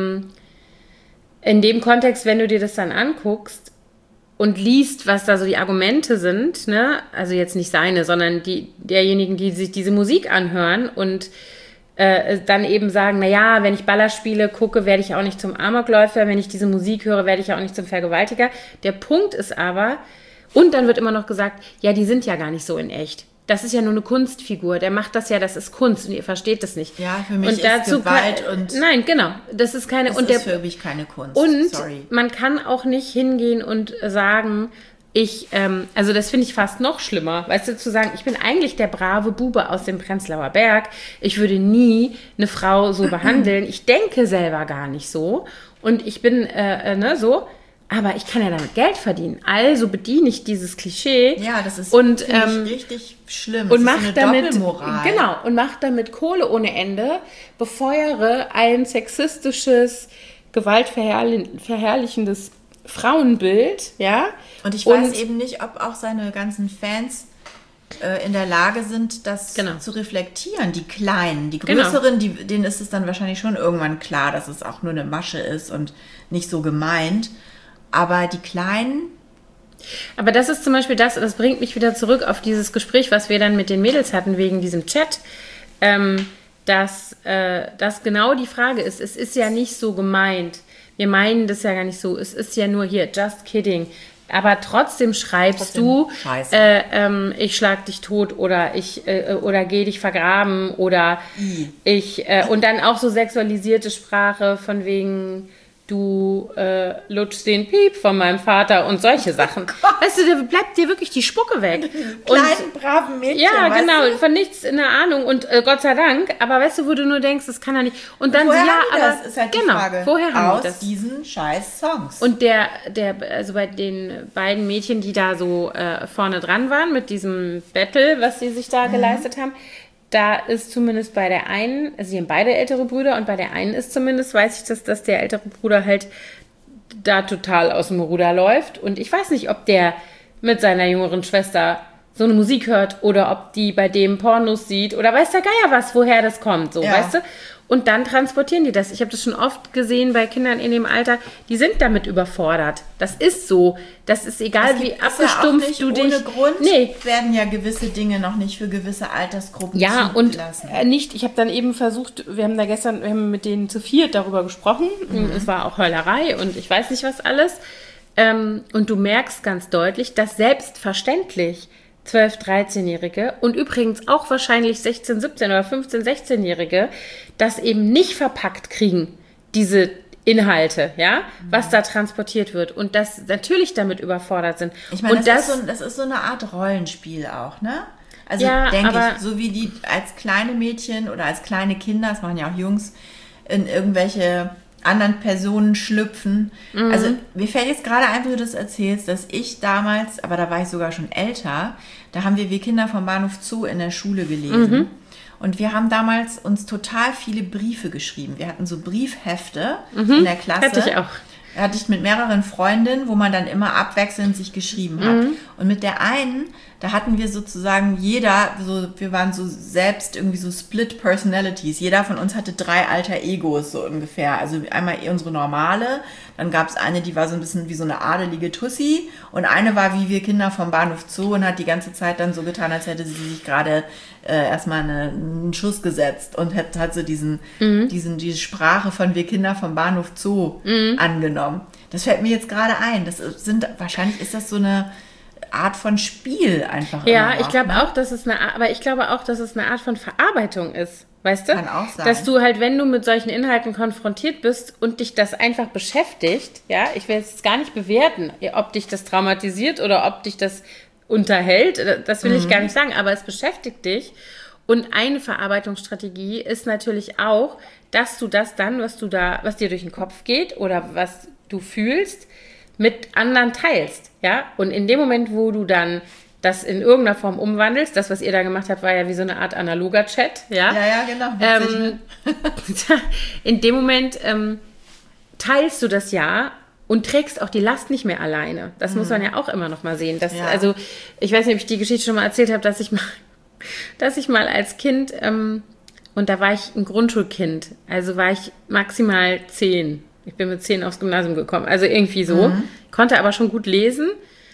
in dem Kontext, wenn du dir das dann anguckst und liest, was da so die Argumente sind, ne? Also jetzt nicht seine, sondern derjenigen, die sich diese Musik anhören und dann eben sagen, naja, wenn ich Ballerspiele gucke, werde ich auch nicht zum Amokläufer, wenn ich diese Musik höre, werde ich auch nicht zum Vergewaltiger. Der Punkt ist aber, und dann wird immer noch gesagt, ja, die sind ja gar nicht so in echt. Das ist ja nur eine Kunstfigur. Der macht das ja, das ist Kunst und ihr versteht das nicht. Ja, für mich ist Gewalt und... Nein, genau. Das ist keine... Das ist für mich keine Kunst. Und sorry. Man kann auch nicht hingehen und sagen, also das finde ich fast noch schlimmer, weißt du, zu sagen, ich bin eigentlich der brave Bube aus dem Prenzlauer Berg. Ich würde nie eine Frau so behandeln. Ich denke selber gar nicht so. Und ich bin, so... Aber ich kann ja damit Geld verdienen. Also bediene ich dieses Klischee. Ja, das ist richtig schlimm. Und mache damit und mach damit Kohle ohne Ende, befeuere ein sexistisches, gewaltverherrlichendes Frauenbild, ja. Und ich weiß eben nicht, ob auch seine ganzen Fans in der Lage sind, das zu reflektieren. Die Kleinen, die Größeren, denen ist es dann wahrscheinlich schon irgendwann klar, dass es auch nur eine Masche ist und nicht so gemeint. Aber die Kleinen... Aber das ist zum Beispiel das bringt mich wieder zurück auf dieses Gespräch, was wir dann mit den Mädels hatten wegen diesem Chat, dass das genau die Frage ist. Es ist ja nicht so gemeint. Wir meinen das ja gar nicht so. Es ist ja nur hier, just kidding. Aber trotzdem schreibst du, ich schlag dich tot oder oder geh dich vergraben oder und dann auch so sexualisierte Sprache von wegen... Du lutschst den Piep von meinem Vater und solche Sachen. Weißt du, da bleibt dir wirklich die Spucke weg. Kleinen, braven Mädchen, ja, weißt genau, du? von nichts in der Ahnung und Gott sei Dank. Aber weißt du, wo du nur denkst, das kann er nicht. Und dann woher ja, haben die aber das? Ist halt die Frage. Woher haben aus die das? Diesen scheiß Songs. Und also bei den beiden Mädchen, die da so vorne dran waren mit diesem Battle, was sie sich da geleistet haben, da ist zumindest bei der einen, also sie haben beide ältere Brüder und bei der einen ist zumindest, weiß ich, dass der ältere Bruder halt da total aus dem Ruder läuft. Und ich weiß nicht, ob der mit seiner jüngeren Schwester so eine Musik hört oder ob die bei dem Pornos sieht oder weiß der Geier was, woher das kommt, so, weißt du? Und dann transportieren die das. Ich habe das schon oft gesehen bei Kindern in dem Alter, die sind damit überfordert. Das ist so. Das ist egal, wie abgestumpft du dich... Ohne Grund werden ja gewisse Dinge noch nicht für gewisse Altersgruppen zugelassen. Und nicht, ich habe dann eben versucht, wir haben mit denen zu viert darüber gesprochen. Es war auch Heulerei und ich weiß nicht was alles. Und du merkst ganz deutlich, dass selbstverständlich 12-, 13-Jährige und übrigens auch wahrscheinlich 16-, 17- oder 15-, 16-Jährige das eben nicht verpackt kriegen, diese Inhalte, ja, was da transportiert wird und das natürlich damit überfordert sind. Ich meine, das ist so eine Art Rollenspiel auch, ne? Also denke ich, so wie die als kleine Mädchen oder als kleine Kinder, das machen ja auch Jungs, in irgendwelche anderen Personen schlüpfen. Also mir fällt jetzt gerade ein, wie du das erzählst, dass ich damals, aber da war ich sogar schon älter, da haben wir Kinder vom Bahnhof Zoo in der Schule gelesen. Und wir haben damals uns total viele Briefe geschrieben. Wir hatten so Briefhefte in der Klasse. Hatte ich auch. Hatte ich mit mehreren Freundinnen, wo man dann immer abwechselnd sich geschrieben hat. Und mit der einen, da hatten wir sozusagen wir waren so selbst irgendwie so Split Personalities. Jeder von uns hatte 3 alter Egos so ungefähr. Also einmal unsere normale, dann gab es eine, die war so ein bisschen wie so eine adelige Tussi und eine war wie wir Kinder vom Bahnhof Zoo und hat die ganze Zeit dann so getan, als hätte sie sich gerade erstmal einen Schuss gesetzt und hat so diese Sprache von wir Kinder vom Bahnhof Zoo angenommen. Das fällt mir jetzt gerade ein. Wahrscheinlich ist das so eine Art von Spiel einfach. Ja, ich glaube auch, dass es eine Art von Verarbeitung ist. weißt du? Kann auch sein. Dass du halt, wenn du mit solchen Inhalten konfrontiert bist und dich das einfach beschäftigt, ja, ich will jetzt gar nicht bewerten, ob dich das traumatisiert oder ob dich das unterhält, das will ich gar nicht sagen, aber es beschäftigt dich. Und eine Verarbeitungsstrategie ist natürlich auch, dass du das dann, was dir durch den Kopf geht oder was du fühlst, mit anderen teilst, ja. Und in dem Moment, wo du dann das in irgendeiner Form umwandelst, das, was ihr da gemacht habt, war ja wie so eine Art analoger Chat, ja. Ja, genau. Witzig, ne? In dem Moment teilst du das ja und trägst auch die Last nicht mehr alleine. Das muss man ja auch immer noch mal sehen. Also, ich weiß nicht, ob ich die Geschichte schon mal erzählt habe, dass ich mal als Kind, und da war ich ein Grundschulkind, also war ich maximal 10. Ich bin mit 10 aufs Gymnasium gekommen, also irgendwie so. Konnte aber schon gut lesen.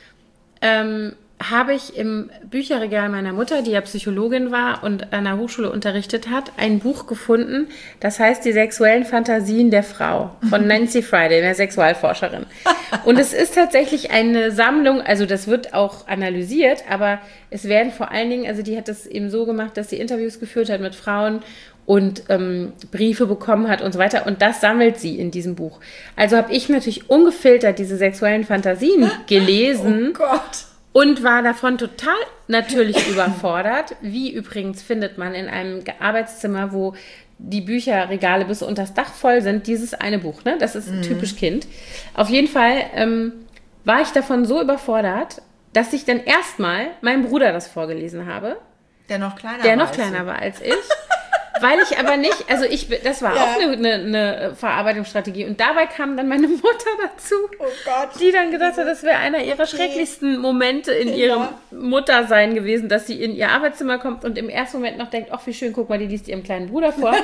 Habe ich im Bücherregal meiner Mutter, die ja Psychologin war und an der Hochschule unterrichtet hat, ein Buch gefunden, das heißt Die sexuellen Fantasien der Frau von Nancy Friday, einer Sexualforscherin. Und es ist tatsächlich eine Sammlung, also das wird auch analysiert, aber es werden vor allen Dingen, also die hat das eben so gemacht, dass sie Interviews geführt hat mit Frauen und Briefe bekommen hat und so weiter. Und das sammelt sie in diesem Buch. Also habe ich natürlich ungefiltert diese sexuellen Fantasien gelesen. Oh Gott. Und war davon total natürlich überfordert. Wie übrigens findet man in einem Arbeitszimmer, wo die Bücherregale bis unter das Dach voll sind, dieses eine Buch, ne? Das ist typisch Kind. Auf jeden Fall war ich davon so überfordert, dass ich dann erstmal meinem Bruder das vorgelesen habe. Der noch kleiner war als ich. Weil ich aber nicht, also das war auch eine Verarbeitungsstrategie. Und dabei kam dann meine Mutter dazu, die dann gedacht hat, das wäre einer ihrer schrecklichsten Momente in ihrem Muttersein gewesen, dass sie in ihr Arbeitszimmer kommt und im ersten Moment noch denkt, ach wie schön, guck mal, die liest ihrem kleinen Bruder vor.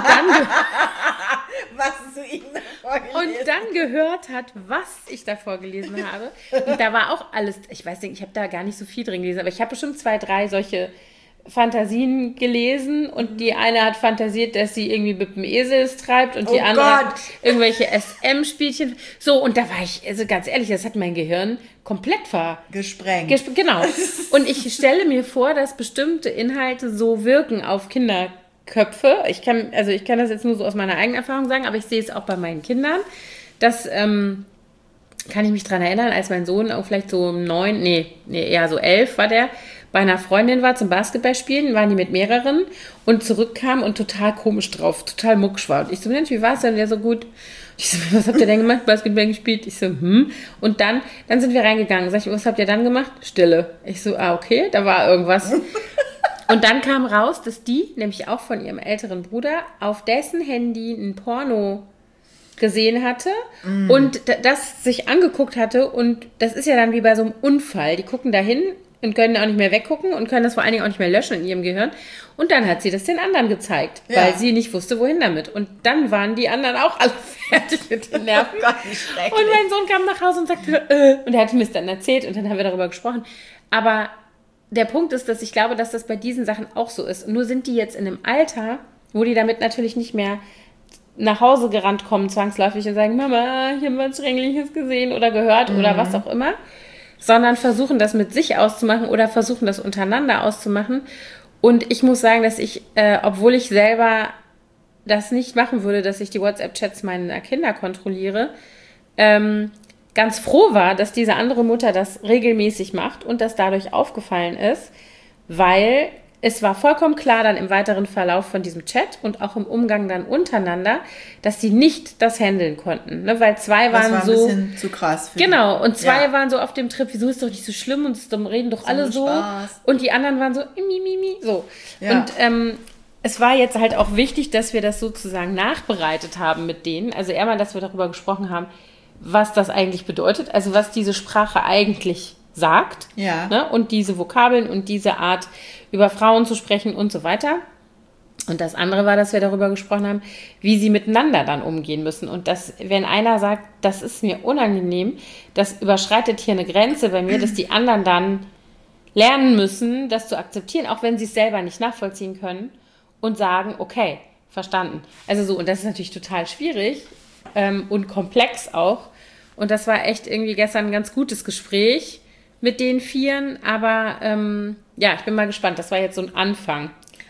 Und dann gehört hat, was ich da vorgelesen habe. Und da war auch alles, ich weiß nicht, ich habe da gar nicht so viel drin gelesen, aber ich habe bestimmt 2, 3 solche Fantasien gelesen und die eine hat fantasiert, dass sie irgendwie mit dem Esel treibt und die andere hat irgendwelche SM-Spielchen. So, und da war ich, also ganz ehrlich, das hat mein Gehirn komplett gesprengt. Genau. Und ich stelle mir vor, dass bestimmte Inhalte so wirken auf Kinderköpfe. Ich kann das jetzt nur so aus meiner eigenen Erfahrung sagen, aber ich sehe es auch bei meinen Kindern. Das kann ich mich dran erinnern, als mein Sohn auch vielleicht so eher so 11 war der, bei einer Freundin war zum Basketballspielen, waren die mit mehreren und zurückkam und total komisch drauf, total mucksch war. Und ich so, Mensch, wie war es denn? Der so gut. Ich so, was habt ihr denn gemacht? Basketball gespielt? Ich so, Und dann sind wir reingegangen. Sag ich, was habt ihr dann gemacht? Stille. Ich so, okay, da war irgendwas. Und dann kam raus, dass die, nämlich auch von ihrem älteren Bruder, auf dessen Handy ein Porno gesehen hatte und das sich angeguckt hatte. Und das ist ja dann wie bei so einem Unfall. Die gucken dahin und können auch nicht mehr weggucken und können das vor allen Dingen auch nicht mehr löschen in ihrem Gehirn. Und dann hat sie das den anderen gezeigt, weil sie nicht wusste, wohin damit. Und dann waren die anderen auch alle fertig mit den Nerven. Oh Gott, wie schrecklich. Und mein Sohn kam nach Hause und sagte, und er hat mir es dann erzählt und dann haben wir darüber gesprochen. Aber der Punkt ist, dass ich glaube, dass das bei diesen Sachen auch so ist. Nur sind die jetzt in einem Alter, wo die damit natürlich nicht mehr nach Hause gerannt kommen, zwangsläufig und sagen, Mama, ich habe was Schreckliches gesehen oder gehört oder was auch immer, sondern versuchen das mit sich auszumachen oder versuchen das untereinander auszumachen. Und ich muss sagen, dass ich, obwohl ich selber das nicht machen würde, dass ich die WhatsApp-Chats meiner Kinder kontrolliere, ganz froh war, dass diese andere Mutter das regelmäßig macht und das dadurch aufgefallen ist, weil es war vollkommen klar dann im weiteren Verlauf von diesem Chat und auch im Umgang dann untereinander, dass sie nicht das handeln konnten. Ne? Weil zwei waren das war so... ein bisschen zu krass. Genau, und zwei waren so auf dem Trip, wieso ist doch nicht so schlimm und es reden doch alle so. Spaß. Und die anderen waren so, mi. So. Ja. Und es war jetzt halt auch wichtig, dass wir das sozusagen nachbereitet haben mit denen. Also eher mal, dass wir darüber gesprochen haben, was das eigentlich bedeutet, also was diese Sprache eigentlich sagt, ne? Und diese Vokabeln und diese Art, über Frauen zu sprechen und so weiter. Und das andere war, dass wir darüber gesprochen haben, wie sie miteinander dann umgehen müssen. Und dass, wenn einer sagt, das ist mir unangenehm, das überschreitet hier eine Grenze bei mir, dass die anderen dann lernen müssen, das zu akzeptieren, auch wenn sie es selber nicht nachvollziehen können und sagen, okay, verstanden. Also so, und das ist natürlich total schwierig und komplex auch. Und das war echt irgendwie gestern ein ganz gutes Gespräch mit den Vieren, aber ich bin mal gespannt. Das war jetzt so ein Anfang.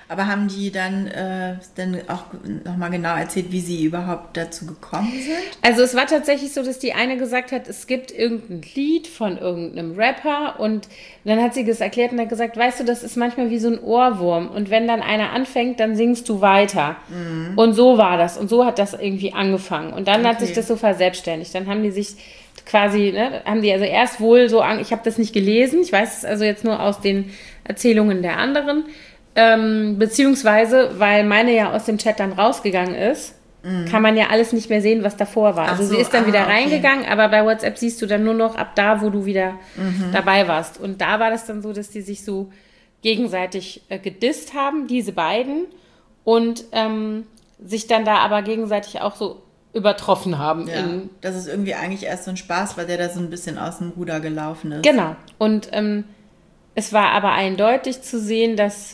Aber haben die dann auch nochmal genau erzählt, wie sie überhaupt dazu gekommen sind? Also es war tatsächlich so, dass die eine gesagt hat, es gibt irgendein Lied von irgendeinem Rapper und dann hat sie das erklärt und hat gesagt, weißt du, das ist manchmal wie so ein Ohrwurm und wenn dann einer anfängt, dann singst du weiter. Und so war das und so hat das irgendwie angefangen und dann hat sich das so verselbstständigt. Dann haben die sich quasi, haben die also erst wohl so, ich habe das nicht gelesen, ich weiß es also jetzt nur aus den Erzählungen der anderen, beziehungsweise, weil meine ja aus dem Chat dann rausgegangen ist, kann man ja alles nicht mehr sehen, was davor war. Also sie ist dann wieder reingegangen, aber bei WhatsApp siehst du dann nur noch ab da, wo du wieder dabei warst. Und da war das dann so, dass die sich so gegenseitig gedisst haben, diese beiden, und sich dann da aber gegenseitig auch so übertroffen haben. Ja, dass es irgendwie eigentlich erst so ein Spaß war, der da so ein bisschen aus dem Ruder gelaufen ist. Genau. Und es war aber eindeutig zu sehen, dass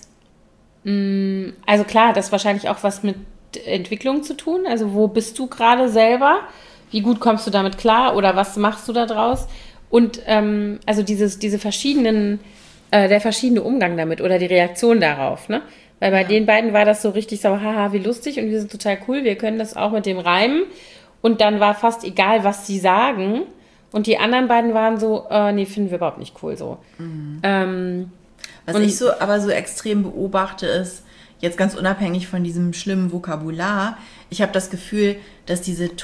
also klar, das wahrscheinlich auch was mit Entwicklung zu tun. Also wo bist du gerade selber? Wie gut kommst du damit klar? Oder was machst du da draus? Und also diese verschiedene Umgang damit oder die Reaktion darauf, ne? Weil bei den beiden war das so richtig so, haha, wie lustig und wir sind total cool, wir können das auch mit dem Reimen. Und dann war fast egal, was sie sagen. Und die anderen beiden waren so, nee, finden wir überhaupt nicht cool so. Was ich so aber so extrem beobachte ist, jetzt ganz unabhängig von diesem schlimmen Vokabular, ich habe das Gefühl, dass dieser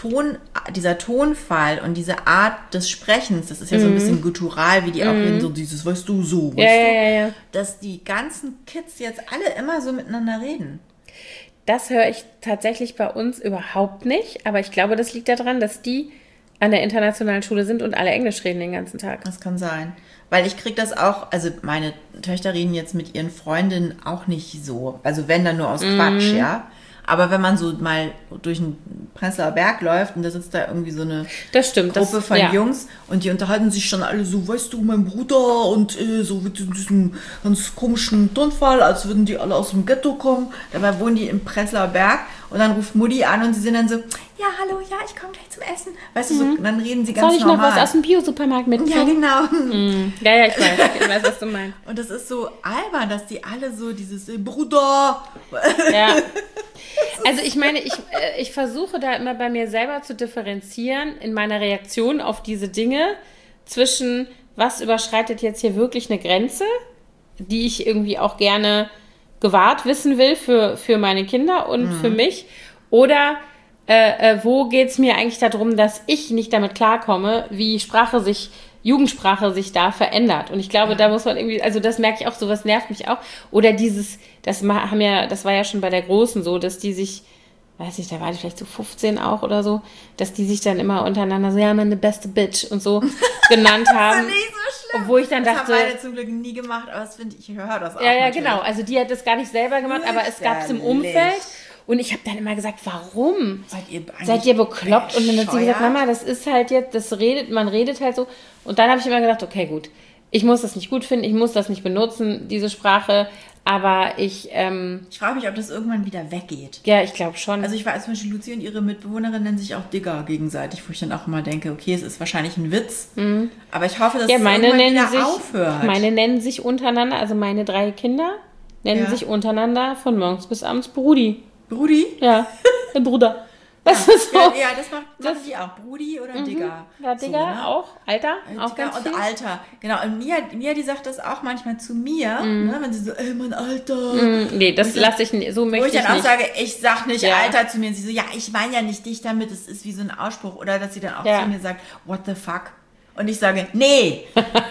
Tonfall und diese Art des Sprechens, das ist ja so ein bisschen guttural, wie die auch reden, so dieses, weißt du, so, weißt du, dass die ganzen Kids jetzt alle immer so miteinander reden. Das höre ich tatsächlich bei uns überhaupt nicht, aber ich glaube, das liegt daran, dass die an der internationalen Schule sind und alle Englisch reden den ganzen Tag. Das kann sein. Weil ich kriege das auch, also meine Töchter reden jetzt mit ihren Freundinnen auch nicht so. Also wenn, dann nur aus Quatsch, ja. Aber wenn man so mal durch den Prenzlauer Berg läuft und da sitzt da irgendwie so eine Gruppe von Jungs und die unterhalten sich schon alle so, weißt du, mein Bruder und so mit diesem ganz komischen Tonfall, als würden die alle aus dem Ghetto kommen. Dabei wohnen die im Prenzlauer Berg und dann ruft Mutti an und sie sind dann so, ja, hallo, ja, ich komme gleich zum Essen. Weißt du, so, und dann reden sie ganz normal. Soll ich noch was aus dem Bio-Supermarkt mitbringen? Ja, genau. Ja, ich weiß, was du meinst. Und das ist so albern, dass die alle so dieses Bruder. Ja. Also ich meine, ich versuche da immer bei mir selber zu differenzieren in meiner Reaktion auf diese Dinge zwischen, was überschreitet jetzt hier wirklich eine Grenze, die ich irgendwie auch gerne gewahrt wissen will für meine Kinder und für mich, oder wo geht es mir eigentlich darum, dass ich nicht damit klarkomme, wie Jugendsprache sich da verändert. Und ich glaube, da muss man irgendwie, also das merke ich auch, sowas nervt mich auch. Oder das war ja schon bei der Großen so, dass die sich, weiß nicht, da war die vielleicht so 15 auch oder so, dass die sich dann immer untereinander so, ja, meine beste Bitch und so genannt haben. Das ist nicht so schlimm. Obwohl ich dann dachte... Das haben beide zum Glück nie gemacht, aber das finde ich höre das auch. Ja, natürlich. Genau. Also die hat das gar nicht selber gemacht, aber es gab es im Umfeld. Und ich habe dann immer gesagt, warum? Seid ihr bekloppt? Und dann hat sie gesagt, Mama, das ist halt jetzt, man redet halt so. Und dann habe ich immer gedacht, okay, gut, ich muss das nicht gut finden, ich muss das nicht benutzen, diese Sprache, aber ich frage mich, ob das irgendwann wieder weggeht. Ja, ich glaube schon. Also ich weiß zum Beispiel, Luzi und ihre Mitbewohnerin nennen sich auch Digger gegenseitig, wo ich dann auch immer denke, okay, es ist wahrscheinlich ein Witz, aber ich hoffe, dass es irgendwann wieder aufhört. Meine nennen sich untereinander, also meine 3 Kinder nennen sich untereinander von morgens bis abends Brudi. Brudi? Ja, der Bruder. Das ist so. Ja, das machen die auch. Brudi oder Digger. Ja, Digger so, ne? Auch. Alter. Auch Digger ganz und viel. Alter. Genau. Und Mia, die sagt das auch manchmal zu mir, ne, wenn sie so, ey, mein Alter. Nee, das lasse ich nicht. So möchte ich nicht. Wo ich dann auch sage, ich sag nicht Alter zu mir. Und sie so, ja, ich meine ja nicht dich damit. Das ist wie so ein Ausspruch. Oder dass sie dann auch zu mir sagt, what the fuck? Und ich sage, nee,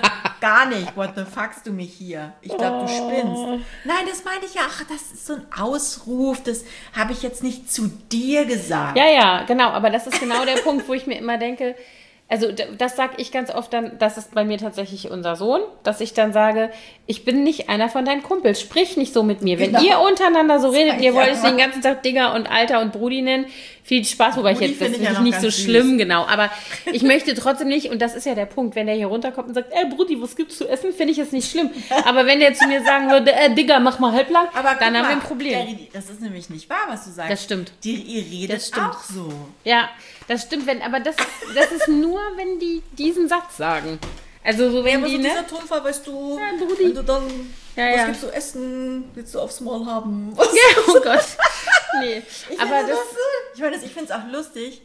gar nicht. What the fuckst du mich hier? Ich glaube, du spinnst. Nein, das meine ich ja. Ach, das ist so ein Ausruf. Das habe ich jetzt nicht zu dir gesagt. Ja, genau. Aber das ist genau der Punkt, wo ich mir immer denke, also das sage ich ganz oft dann, das ist bei mir tatsächlich unser Sohn, dass ich dann sage, ich bin nicht einer von deinen Kumpels, sprich nicht so mit mir. Wenn ihr untereinander so redet, ihr wollt den ganzen Tag Digger und Alter und Brudi nennen, viel Spaß, wobei das finde ich nicht so schlimm, genau. Aber ich möchte trotzdem nicht, und das ist ja der Punkt, wenn der hier runterkommt und sagt, Brudi, was gibt's zu essen, finde ich es nicht schlimm. Aber wenn der zu mir sagen würde, Digger, mach mal halblang, dann haben wir ein Problem. Das ist nämlich nicht wahr, was du sagst. Das stimmt. Ihr redet auch so. Ja, das stimmt, aber das ist nur, wenn die diesen Satz sagen. Also so wenn die, so ne? dieser Tonfall, weißt du, Brudi. wenn du dann Was gibst du essen? Willst du aufs Maul haben? Ja, oh Gott. Nee. Ich finde es auch lustig,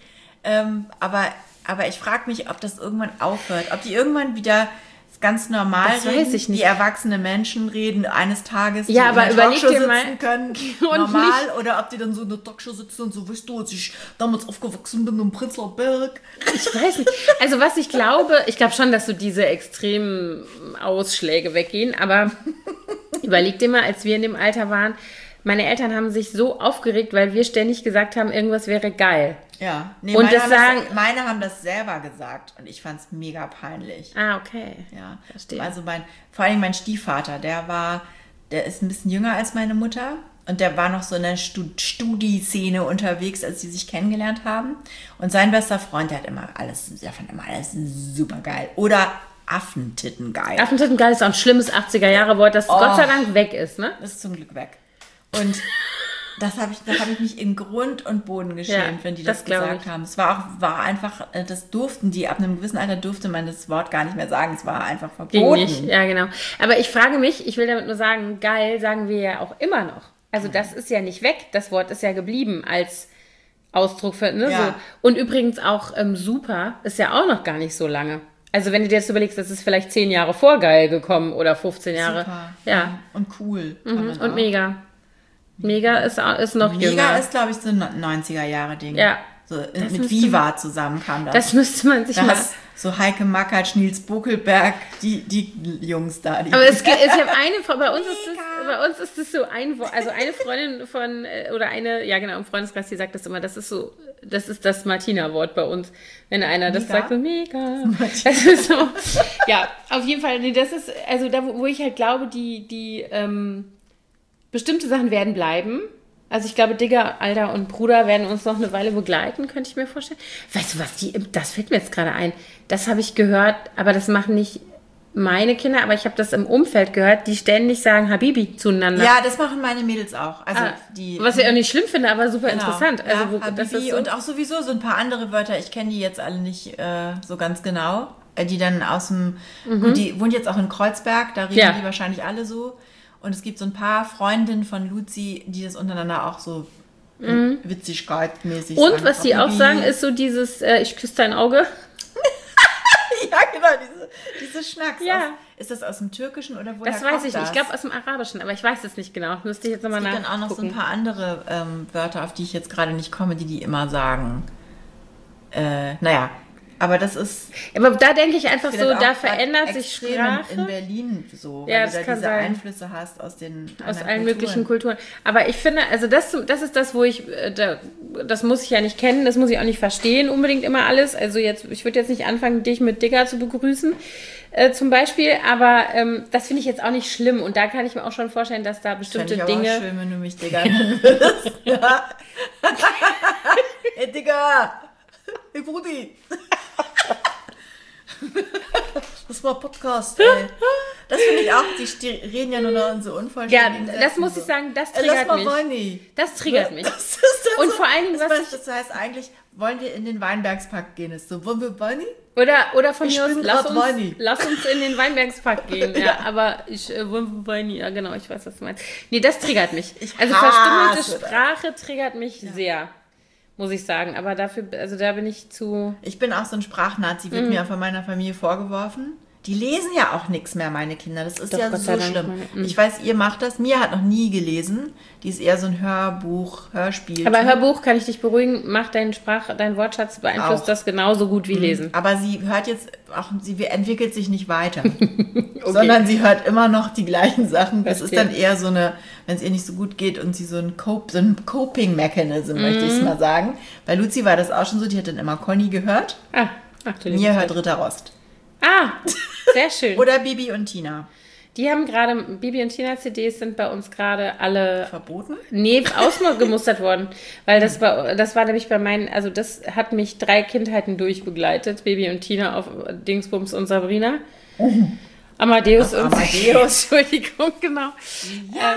aber ich frage mich, ob das irgendwann aufhört. Ob die irgendwann wieder ganz normal reden, weiß ich nicht. wie erwachsene Menschen reden, eines Tages ja, aber in der überleg Talkshow dir mal sitzen können, und normal, nicht. oder ob die dann so in der Talkshow sitzen und so, weißt du, als ich damals aufgewachsen bin im Prenzlauer Berg. Ich weiß nicht. Also was ich glaube schon, dass so diese extremen Ausschläge weggehen, aber überleg dir mal, als wir in dem Alter waren, meine Eltern haben sich so aufgeregt, weil wir ständig gesagt haben, irgendwas wäre geil. Ja, nee, und meine haben das selber gesagt und ich fand es mega peinlich. Ah, okay. Ja, verstehe. Also vor allem mein Stiefvater, der ist ein bisschen jünger als meine Mutter und der war noch so in der Studi-Szene unterwegs, als sie sich kennengelernt haben. Und sein bester Freund, der fand immer alles super geil. Oder Affentitten geil. Affentitten geil ist auch ein schlimmes 80er-Jahre-Wort, das Gott sei Dank weg ist, ne? Das ist zum Glück weg. Und da habe ich mich in Grund und Boden geschämt, wenn die das gesagt haben. Es war einfach, das durften die, ab einem gewissen Alter durfte man das Wort gar nicht mehr sagen. Es war einfach verboten. Nicht. Ja, genau. Aber ich frage mich, ich will damit nur sagen, geil sagen wir ja auch immer noch. Also das ist ja nicht weg, das Wort ist ja geblieben als Ausdruck für, ne? Ja. So. Und übrigens auch super ist ja auch noch gar nicht so lange. Also wenn du dir jetzt überlegst, das ist vielleicht 10 Jahre vor geil gekommen oder 15 Jahre. Super. Ja. Und cool. Und mega. Mega ist noch jünger. Mega ist, glaube ich, so ein 90er-Jahre-Ding. Ja. So, mit Viva zusammen kam das. Das müsste man sich mal... So Heike Makatsch, Nils Buckelberg, die Jungs da. Aber ich habe eine Frau, bei uns ist das so ein Wort, also eine Freundin von, oder eine, ja genau, im Freundeskreis, die sagt das immer, das ist das Martina-Wort bei uns. Wenn einer das sagt, so mega. Das ist so, ja, auf jeden Fall, nee, das ist, also da, wo ich halt glaube, die bestimmte Sachen werden bleiben. Also ich glaube, Digger, Alter und Bruder werden uns noch eine Weile begleiten, könnte ich mir vorstellen. Weißt du was, das fällt mir jetzt gerade ein. Das habe ich gehört, aber das machen nicht meine Kinder, aber ich habe das im Umfeld gehört, die ständig sagen Habibi zueinander. Ja, das machen meine Mädels auch. Also was ich auch nicht schlimm finde, aber super interessant. Ja, also Habibi das ist so, und auch sowieso so ein paar andere Wörter, ich kenne die jetzt alle nicht so ganz genau, die dann aus dem, gut, die wohnt jetzt auch in Kreuzberg, da reden die wahrscheinlich alle so. Und es gibt so ein paar Freundinnen von Luzi, die das untereinander auch so witzigkeitmäßig sagen. Und was die auch sagen, ist so dieses, ich küsse dein Auge. Ja, genau, diese Schnacks. Ja. Ist das aus dem Türkischen oder woher das kommt das? weiß ich nicht. Ich glaube aus dem Arabischen, aber ich weiß es nicht genau. Müsste ich jetzt nochmal nachgucken. Es gibt dann auch noch so ein paar andere Wörter, auf die ich jetzt gerade nicht komme, die immer sagen. Naja, aber das ist... Aber da denke ich einfach so, da verändert sich Sprache. In Berlin so, ja, weil du da diese sein. Einflüsse hast aus allen möglichen Kulturen. Aber ich finde, also das ist das, wo ich, das muss ich ja nicht kennen, das muss ich auch nicht verstehen unbedingt immer alles. Also ich würde jetzt nicht anfangen, dich mit Digger zu begrüßen, zum Beispiel, aber das finde ich jetzt auch nicht schlimm und da kann ich mir auch schon vorstellen, dass da bestimmte Dinge... Das schön, wenn du mich Digger nennen würdest. Ja. Hey Digger! Hey Brudi! Das war Podcast, ey. Das finde ich auch, die reden ja nur noch in so unvollständigen Ja, das muss ich sagen, das triggert mich. Weini. Das triggert mich. Das ist dann und so, vor allen Dingen, das heißt eigentlich, wollen wir in den Weinbergspark gehen? Ist so, wollen wir Weini? Oder von mir aus, Weini. lass uns in den Weinbergspark gehen. Ja, aber ich Weini, ja genau, ich weiß, was du meinst. Nee, das triggert mich. Also verstümmelte Sprache triggert mich sehr. Muss ich sagen, aber dafür, also da bin ich zu... Ich bin auch so ein Sprachnazi, wird mir von meiner Familie vorgeworfen. Die lesen ja auch nichts mehr, meine Kinder. Das ist ja so schlimm. Ich weiß, ihr macht das. Mia hat noch nie gelesen. Die ist eher so ein Hörspiel. Aber Hörbuch, kann ich dich beruhigen, macht dein Wortschatz beeinflusst das genauso gut wie Lesen. Aber sie hört jetzt auch, sie entwickelt sich nicht weiter. Sondern sie hört immer noch die gleichen Sachen. Das ist dann eher so eine, wenn es ihr nicht so gut geht und sie so ein Coping-Mechanism, möchte ich es mal sagen. Bei Luzi war das auch schon so, die hat dann immer Conny gehört. Mia hört Ritter Rost. Sehr schön. Oder Bibi und Tina. Die haben gerade, Bibi und Tina CDs sind bei uns gerade alle... Verboten? Nee, ausgemustert worden. Weil das war nämlich bei meinen, also das hat mich 3 Kindheiten durchbegleitet. Bibi und Tina auf Dingsbums und Sabrina. Amadeus und... Amadeus. Entschuldigung, genau. Ja,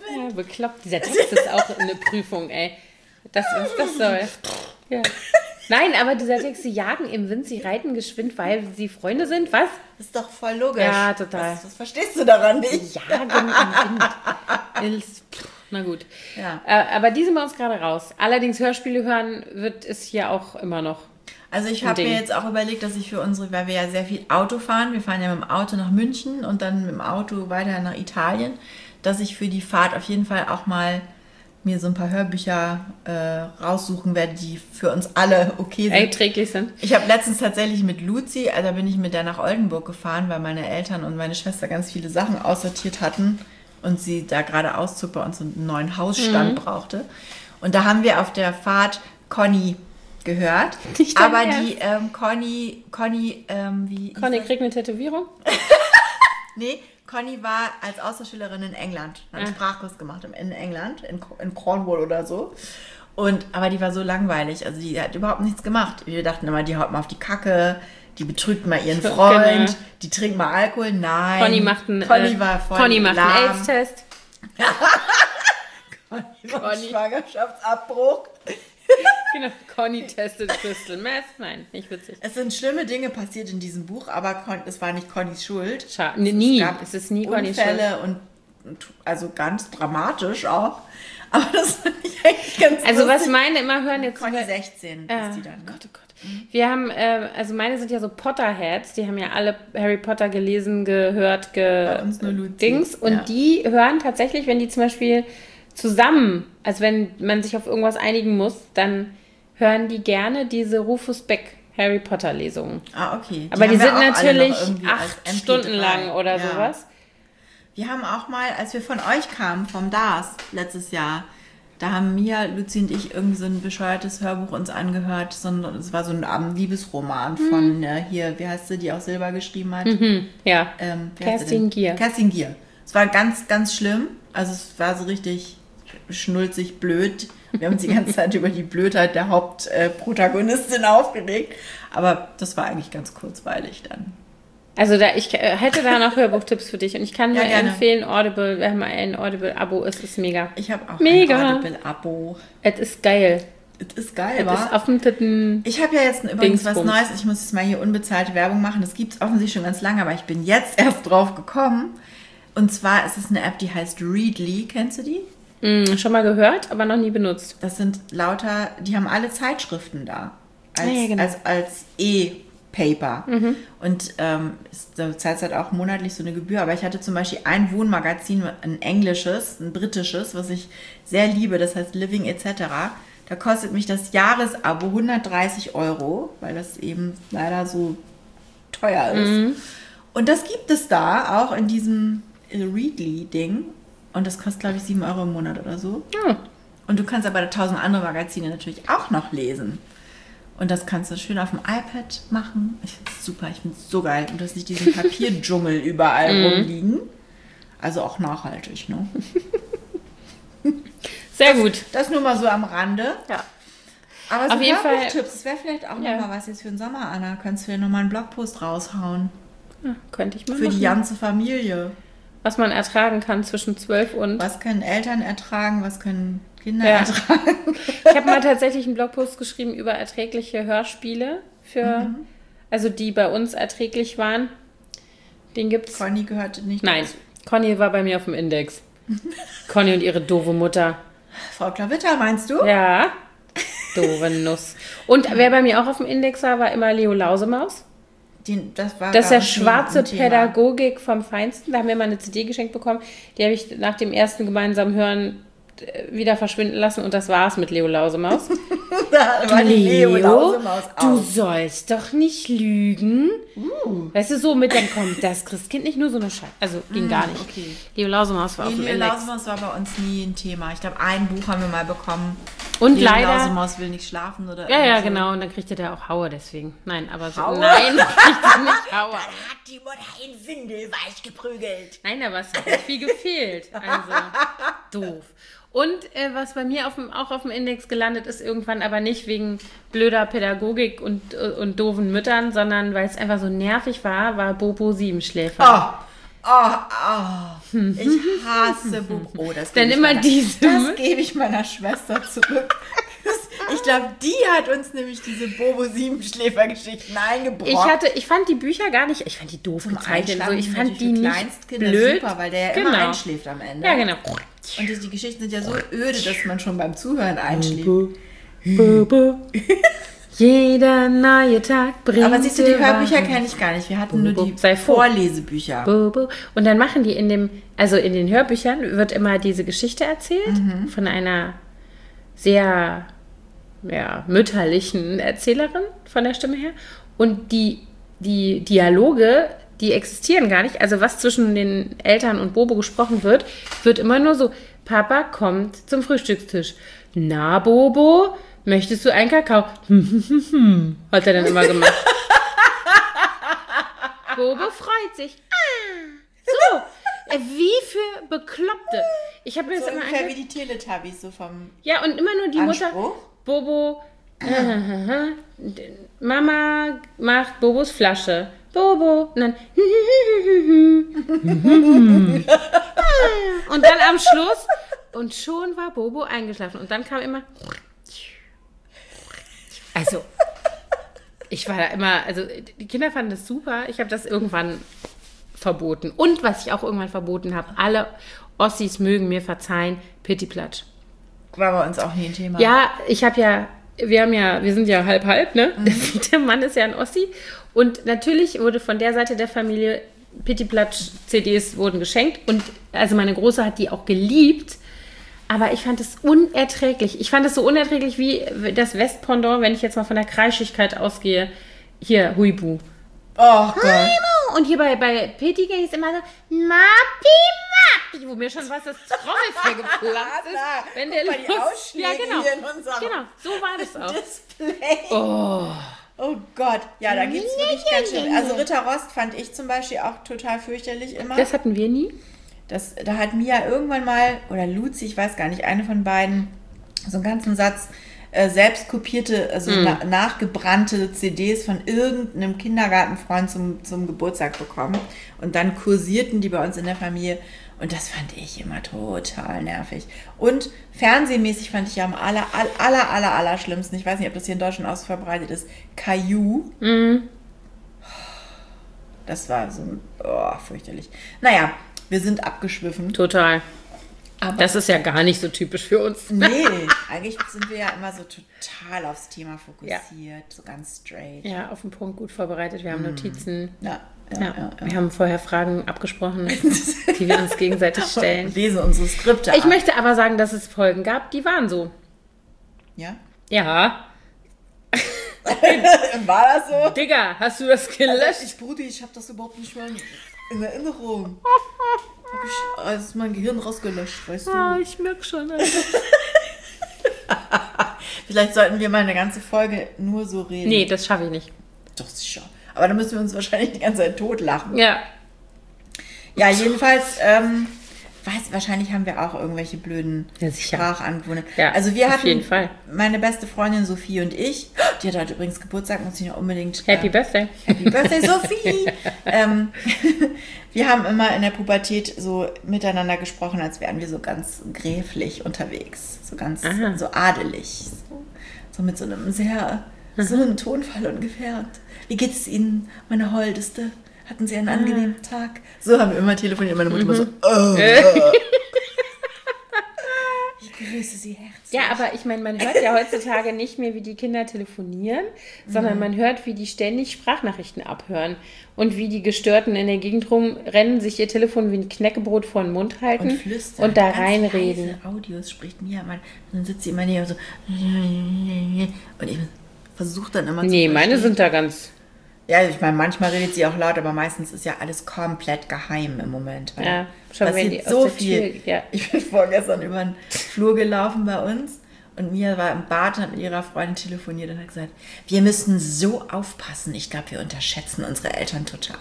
bekloppt. Dieser Text ist auch eine Prüfung, ey. Was das soll. Ja. Nein, aber dieser Text, sie jagen im Wind, sie reiten geschwind, weil sie Freunde sind, was? Das ist doch voll logisch. Ja, total. Was verstehst du daran nicht? Jagen im Wind. Na gut. Ja. Aber die sind bei uns gerade raus. Allerdings Hörspiele hören wird es hier auch immer noch. Also ich habe mir jetzt auch überlegt, dass ich für weil wir ja sehr viel Auto fahren, wir fahren ja mit dem Auto nach München und dann mit dem Auto weiter nach Italien, dass ich für die Fahrt auf jeden Fall auch mal mir so ein paar Hörbücher raussuchen werde, die für uns alle okay sind. Erträglich sind. Ich habe letztens tatsächlich mit Luzi, da bin ich mit der nach Oldenburg gefahren, weil meine Eltern und meine Schwester ganz viele Sachen aussortiert hatten und sie da gerade Auszug bei uns einen neuen Hausstand brauchte. Und da haben wir auf der Fahrt Conny gehört. Aber die Conny kriegt eine Tätowierung? Nee, Conny war als Austauschschülerin in England. Hat einen Sprachkurs gemacht in England, in Cornwall oder so. Aber die war so langweilig. Also die hat überhaupt nichts gemacht. Wir dachten immer, die haut mal auf die Kacke, die betrügt mal ihren Freund, genau. Die trinkt mal Alkohol. Nein. Conny macht einen AIDS-Test. Conny macht einen Schwangerschaftsabbruch. Genau, Conny testet Crystal Meth. Nein, nicht witzig. Es sind schlimme Dinge passiert in diesem Buch, aber es war nicht Connys Schuld. Es ist nie Connys Schuld. Unfälle und also ganz dramatisch auch. Aber das fand ich eigentlich ganz Also lustig. was meine immer hören jetzt... Conny 16 ist die dann. Gott, oh Gott. Wir haben, also meine sind ja so Potterheads, die haben ja alle Harry Potter gelesen, gehört, Bei uns nur Luzi. Dings. Und die hören tatsächlich, wenn die zum Beispiel zusammen, also wenn man sich auf irgendwas einigen muss, dann hören die gerne diese Rufus Beck Harry Potter Lesungen. Ah, okay. Aber die sind natürlich 8 Stunden lang oder sowas. Wir haben auch mal, als wir von euch kamen, vom DARS letztes Jahr, da haben Mia, Luzi und ich irgendwie so ein bescheuertes Hörbuch uns angehört. Es war so ein Liebesroman von hier, wie heißt sie, die auch Silber geschrieben hat? Ja, Kerstin Gier. Kerstin Gier. Es war ganz, ganz schlimm. Also es war so richtig schnulzig blöd. Wir haben uns die ganze Zeit über die Blödheit der Hauptprotagonistin aufgeregt. Aber das war eigentlich ganz kurzweilig dann. Also ich hätte da noch Hörbuchtipps für dich und ich kann nur gerne. empfehlen, Audible, wir haben ein Audible-Abo, es ist mega. Ich habe auch mega. ein Audible-Abo. Es ist geil. Es ist geil, wa? Ich habe ja jetzt übrigens was Neues, ich muss jetzt mal hier unbezahlte Werbung machen, das gibt es offensichtlich schon ganz lange, aber ich bin jetzt erst drauf gekommen. Und zwar ist es eine App, die heißt Readly, kennst du die? Schon mal gehört, aber noch nie benutzt. Das sind lauter, die haben alle Zeitschriften da. Genau. Als E-Paper. Und du zahlst halt auch monatlich so eine Gebühr. Aber ich hatte zum Beispiel ein Wohnmagazin, ein englisches, ein britisches, was ich sehr liebe, das heißt Living etc. Da kostet mich das Jahresabo 130 €, weil das eben leider so teuer ist. Und das gibt es da auch in diesem Readly-Ding. Und das kostet, glaube ich, 7 € im Monat oder so. Ja. Und du kannst aber 1000 andere Magazine natürlich auch noch lesen. Und das kannst du schön auf dem iPad machen. Ich finde es super, ich finde es so geil. Und du hast nicht diesen Papierdschungel überall rumliegen. Also auch nachhaltig, ne? Sehr gut. Das nur mal so am Rande. Ja. Aber so auf jeden Fall Tipps, das wäre vielleicht auch nochmal was jetzt für den Sommer, Anna. Könntest du ja nochmal einen Blogpost raushauen. Ja, könnte ich mal für machen. Die ganze Familie. Was man ertragen kann zwischen 12 und... Was können Eltern ertragen, was können Kinder ertragen? Ich habe mal tatsächlich einen Blogpost geschrieben über erträgliche Hörspiele, also die bei uns erträglich waren. Den gibt's. Conny gehörte nicht Nein, dazu. Conny war bei mir auf dem Index. Conny und ihre doofe Mutter. Frau Klavitter, meinst du? Ja, doofe Nuss. Und wer bei mir auch auf dem Index war immer Leo Lausemaus. Das ist ja schwarze Pädagogik vom Feinsten. Da haben wir mal eine CD geschenkt bekommen. Die habe ich nach dem ersten gemeinsamen Hören wieder verschwinden lassen und das war's mit Leo Lausemaus. Da war die Leo Lausemaus du sollst doch nicht lügen. Weißt du, so mit dem kommt das Christkind nicht nur so eine Scheiße. Also ging gar nicht. Okay. Leo Lausemaus war auf dem Leo Index. Lausemaus war bei uns nie ein Thema. Ich glaube, ein Buch haben wir mal bekommen. Und Leo leider... Lausemaus will nicht schlafen oder Ja, so. genau. Und dann kriegt er auch Haue deswegen. Nein, aber so... Haue? Nein, kriegt er nicht Haue. Dann hat die Mutter in Windel weich geprügelt. Nein, aber es hat nicht viel gefehlt. Also, doof. Und was bei mir auch auf dem Index gelandet ist, irgendwann aber nicht wegen blöder Pädagogik und doofen Müttern, sondern weil es einfach so nervig war Bobo Siebenschläfer. Ich hasse Bobo. Oh, das Dann gebe immer das diese... Das gebe ich meiner Schwester zurück. Ich glaube, die hat uns nämlich diese Bobo-Siebenschläfer-Geschichten eingebracht. Ich fand die Bücher gar nicht, ich fand die doof gezeichnet. So, ich fand die nicht Kleinstkinder blöd. super, weil der ja immer einschläft am Ende. Ja, genau. Und die Geschichten sind ja so öde, dass man schon beim Zuhören einschläft. Bobo. Jeder neue Tag bringt. Aber siehst du, die Hörbücher kenne ich gar nicht. Wir hatten nur die Vorlesebücher. Bobo. Und dann machen die in den Hörbüchern wird immer diese Geschichte erzählt von einer sehr mütterlichen Erzählerin von der Stimme her. Und die Dialoge, die existieren gar nicht. Also was zwischen den Eltern und Bobo gesprochen wird immer nur so, Papa kommt zum Frühstückstisch. Na, Bobo, möchtest du einen Kakao? Hat er dann immer gemacht. Bobo freut sich. So, wie für Bekloppte. Ich habe mir So jetzt immer ungefähr wie die Teletubbies, so vom Ja, und immer nur die Anspruch. Mutter. Bobo, Mama macht Bobos Flasche. Bobo. Und dann und dann am Schluss und schon war Bobo eingeschlafen. Und dann kam immer also ich war da immer, also die Kinder fanden das super. Ich habe das irgendwann verboten. Und was ich auch irgendwann verboten habe, alle Ossis mögen mir verzeihen, Pittiplatsch. War bei uns auch nie ein Thema. Ja, wir sind ja halb, ne? Der Mann ist ja ein Ossi. Und natürlich wurde von der Seite der Familie Pittiplatsch-CDs wurden geschenkt. Und also meine Große hat die auch geliebt. Aber ich fand es unerträglich. Ich fand es so unerträglich wie das Westpendant, wenn ich jetzt mal von der Kreischigkeit ausgehe. Hier, Huibu. Oh Gott. Und hier bei Pitti ging es immer so, Mappi, wo mir schon was das Trommelfell geplatzt ist. Wenn der die Ausschläge hier in unserem genau, so war das auch. Display. Oh Gott, ja, da gibt es wirklich ganz schön. Also Ritter Rost fand ich zum Beispiel auch total fürchterlich immer. Das hatten wir nie. Da hat Mia irgendwann mal, oder Luzi, ich weiß gar nicht, eine von beiden, so einen ganzen Satz selbst kopierte, also nachgebrannte CDs von irgendeinem Kindergartenfreund zum Geburtstag bekommen. Und dann kursierten die bei uns in der Familie. Und das fand ich immer total nervig. Und fernsehmäßig fand ich ja am aller schlimmsten, ich weiß nicht, ob das hier in Deutschland auch so verbreitet ist, Caillou. Das war so fürchterlich. Naja, wir sind abgeschwiffen. Total. Aber das ist ja gar nicht so typisch für uns. Nee, eigentlich sind wir ja immer so total aufs Thema fokussiert, so ganz straight. Ja, auf den Punkt gut vorbereitet. Wir haben Notizen. Ja. Wir haben vorher Fragen abgesprochen, die wir uns gegenseitig stellen. Und lesen unsere Skripte Ich möchte aber sagen, dass es Folgen gab, die waren so. Ja? Ja. War das so? Digga, hast du das gelöscht? Brudi, ich habe das überhaupt nicht mehr in Erinnerung. Habe ich aus meinem Gehirn rausgelöscht, weißt du? Ja, ich merke schon. Alter. Vielleicht sollten wir mal eine ganze Folge nur so reden. Nee, das schaffe ich nicht. Doch, sicher. Aber dann müssen wir uns wahrscheinlich die ganze Zeit totlachen. Ja. Ja, jedenfalls, wahrscheinlich haben wir auch irgendwelche blöden Sprachangewohnheiten. Ja, also wir auf hatten, jeden Fall. Meine beste Freundin Sophie und ich, die hat heute übrigens Geburtstag, muss ich noch unbedingt... Happy Birthday. Happy Birthday, Sophie! Wir haben immer in der Pubertät so miteinander gesprochen, als wären wir so ganz gräflich unterwegs. So ganz so adelig. So mit so einem sehr so einem Tonfall ungefähr. Wie geht es Ihnen, meine Holdeste? Hatten Sie einen angenehmen Tag? So haben wir immer telefoniert. Meine Mutter immer so, ich grüße Sie herzlich. Ja, aber ich meine, man hört ja heutzutage nicht mehr, wie die Kinder telefonieren, sondern man hört, wie die ständig Sprachnachrichten abhören und wie die Gestörten in der Gegend rumrennen, sich ihr Telefon wie ein Knäckebrot vor den Mund halten und flüstern. Und da reinreden. Audios spricht Mia mal. Dann sitzt sie immer neben so und ich versuche dann immer zu verstehen. Meine sind da ganz... Ja, ich meine, manchmal redet sie auch laut, aber meistens ist ja alles komplett geheim im Moment. Ja, schon passiert wenn die so aus der viel. Tür, ja. Ich bin vorgestern über den Flur gelaufen bei uns und Mia war im Bad und hat mit ihrer Freundin telefoniert und hat gesagt, wir müssen so aufpassen. Ich glaube, wir unterschätzen unsere Eltern total.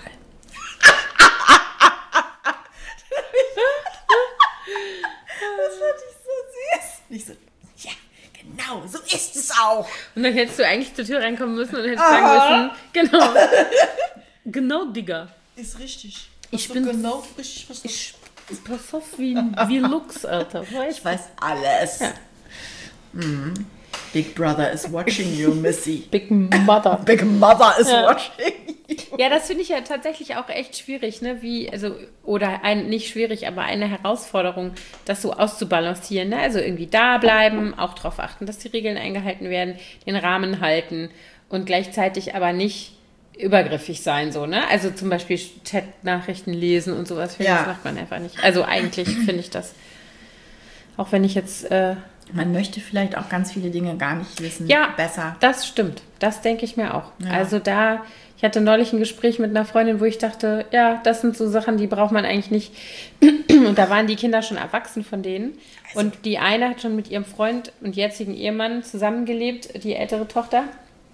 Das fand ich so süß. Ich so, ja, genau, so ist es auch. Und dann hättest du eigentlich zur Tür reinkommen müssen und hättest sagen müssen, genau. Genau, Digga. Ist richtig. Ich bin genau richtig verstanden. Pass auf wie Lux, Alter. Ich weiß alles. Ja. Mhm. Big Brother is watching you, Missy. Big Mother. Big Mother is watching you. Ja, das finde ich ja tatsächlich auch echt schwierig, ne? Nicht schwierig, aber eine Herausforderung, das so auszubalancieren, ne? Also irgendwie da bleiben, auch darauf achten, dass die Regeln eingehalten werden, den Rahmen halten und gleichzeitig aber nicht übergriffig sein, so, ne? Also zum Beispiel Chat-Nachrichten lesen und sowas, finde ich, das macht man einfach nicht. Also eigentlich finde ich das, auch wenn ich jetzt... Man möchte vielleicht auch ganz viele Dinge gar nicht wissen. Ja, besser. Das stimmt. Das denke ich mir auch. Ja. Also ich hatte neulich ein Gespräch mit einer Freundin, wo ich dachte, ja, das sind so Sachen, die braucht man eigentlich nicht. Und da waren die Kinder schon erwachsen von denen. Also. Und die eine hat schon mit ihrem Freund und jetzigen Ehemann zusammengelebt, die ältere Tochter,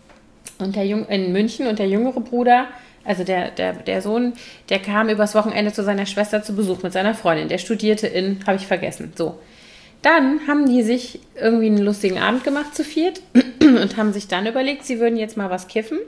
in München, und der jüngere Bruder, also der Sohn, der kam übers Wochenende zu seiner Schwester zu Besuch mit seiner Freundin. Der studierte habe ich vergessen, so. Dann haben die sich irgendwie einen lustigen Abend gemacht zu viert und haben sich dann überlegt, sie würden jetzt mal was kiffen.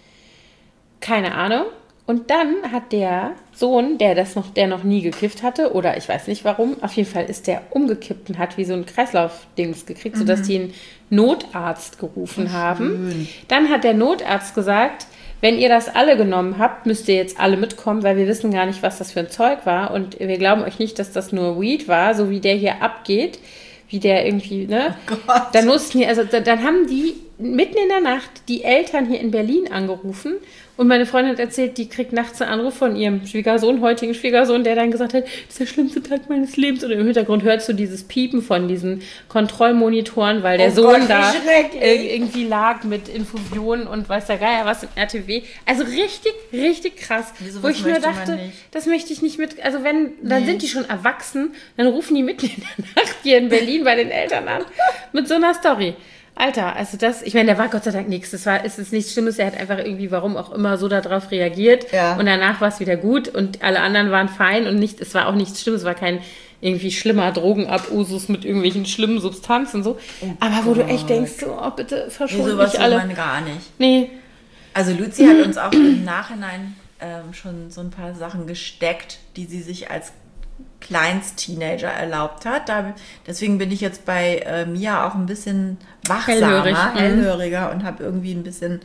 Keine Ahnung. Und dann hat der Sohn, der noch nie gekifft hatte, oder ich weiß nicht warum, auf jeden Fall ist der umgekippt und hat wie so ein Kreislaufdings gekriegt, sodass die einen Notarzt gerufen haben. Dann hat der Notarzt gesagt, wenn ihr das alle genommen habt, müsst ihr jetzt alle mitkommen, weil wir wissen gar nicht, was das für ein Zeug war. Und wir glauben euch nicht, dass das nur Weed war, so wie der hier abgeht, wie der irgendwie, ne? Oh Gott. Dann haben die mitten in der Nacht die Eltern hier in Berlin angerufen. Und meine Freundin hat erzählt, die kriegt nachts einen Anruf von ihrem heutigen Schwiegersohn, der dann gesagt hat, das ist der schlimmste Tag meines Lebens. Und im Hintergrund hörst du dieses Piepen von diesen Kontrollmonitoren, weil der Sohn da irgendwie lag mit Infusionen und weiß der Geier was im RTW. Also richtig, richtig krass. Wieso, wo ich mir dachte, das möchte ich nicht mit, also dann sind die schon erwachsen, dann rufen die mitten in der Nacht hier in Berlin bei den Eltern an mit so einer Story. Alter, also ich meine, der war Gott sei Dank nichts. Es ist nichts Schlimmes. Er hat einfach irgendwie, warum auch immer, so darauf reagiert. Ja. Und danach war es wieder gut und alle anderen waren fein und es war auch nichts Schlimmes. Es war kein irgendwie schlimmer Drogenabusus mit irgendwelchen schlimmen Substanzen und so. Aber wo du echt denkst, so, oh, bitte verschont mich alle. Sowas will man gar nicht. Nee. Also Luzi hat uns auch im Nachhinein schon so ein paar Sachen gesteckt, die sie sich als Kleinst-Teenager erlaubt hat. Deswegen bin ich jetzt bei Mia auch ein bisschen wachsamer, hellhöriger und habe irgendwie ein bisschen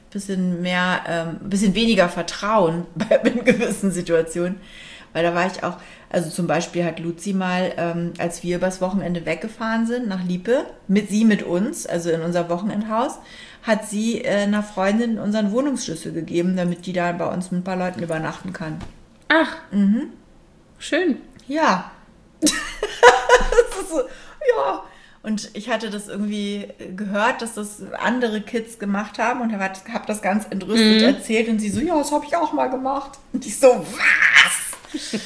weniger Vertrauen in gewissen Situationen. Weil da war ich auch, also zum Beispiel hat Luzi mal, als wir übers Wochenende weggefahren sind nach Liepe, mit uns, also in unser Wochenendhaus, hat sie einer Freundin unseren Wohnungsschlüssel gegeben, damit die da bei uns mit ein paar Leuten übernachten kann. Ach, schön. Ja. Das ist so, ja. Und ich hatte das irgendwie gehört, dass das andere Kids gemacht haben und habe das ganz entrüstet erzählt und sie so, ja, das habe ich auch mal gemacht. Und ich so, was?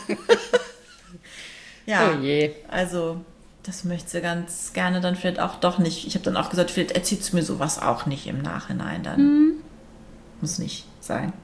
Ja, oh je. Also das möchte sie ganz gerne dann vielleicht auch doch nicht. Ich habe dann auch gesagt, vielleicht erzählt sie mir sowas auch nicht im Nachhinein dann. Muss nicht sein.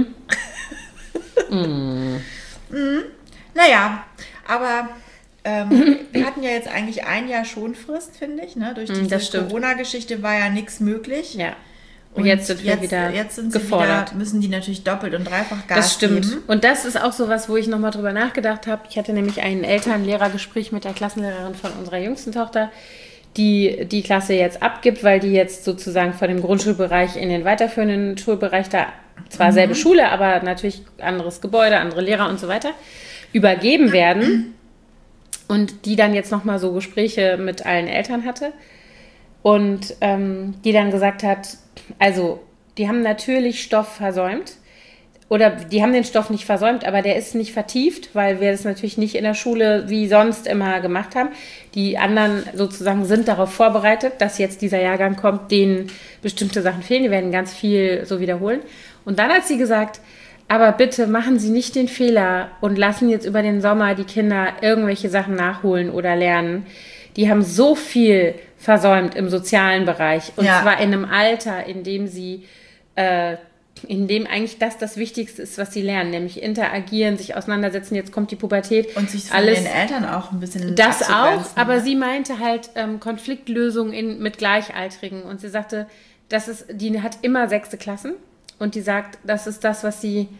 Naja, aber wir hatten ja jetzt eigentlich ein Jahr Schonfrist, finde ich. Ne? Durch diese Corona-Geschichte war ja nichts möglich. Ja. Und jetzt sind wir wieder gefordert. Müssen die natürlich doppelt und dreifach Gas Das stimmt. geben. Und das ist auch so was, wo ich nochmal drüber nachgedacht habe. Ich hatte nämlich ein Eltern-Lehrer-Gespräch mit der Klassenlehrerin von unserer jüngsten Tochter, die Klasse jetzt abgibt, weil die jetzt sozusagen von dem Grundschulbereich in den weiterführenden Schulbereich, da zwar selbe Schule, aber natürlich anderes Gebäude, andere Lehrer und so weiter, übergeben werden. Und die dann jetzt nochmal so Gespräche mit allen Eltern hatte. Und die dann gesagt hat, also die haben natürlich Stoff versäumt. Oder die haben den Stoff nicht versäumt, aber der ist nicht vertieft, weil wir das natürlich nicht in der Schule wie sonst immer gemacht haben. Die anderen sozusagen sind darauf vorbereitet, dass jetzt dieser Jahrgang kommt, denen bestimmte Sachen fehlen. Die werden ganz viel so wiederholen. Und dann hat sie gesagt, aber bitte machen Sie nicht den Fehler und lassen jetzt über den Sommer die Kinder irgendwelche Sachen nachholen oder lernen. Die haben so viel versäumt im sozialen Bereich. Und zwar in einem Alter, in dem sie, in dem eigentlich das Wichtigste ist, was sie lernen, nämlich interagieren, sich auseinandersetzen. Jetzt kommt die Pubertät. Und sich von den Eltern auch ein bisschen das auch, aber sie meinte halt Konfliktlösung mit Gleichaltrigen. Und sie sagte, die hat immer 6. Klassen. Und die sagt, das ist das, was sie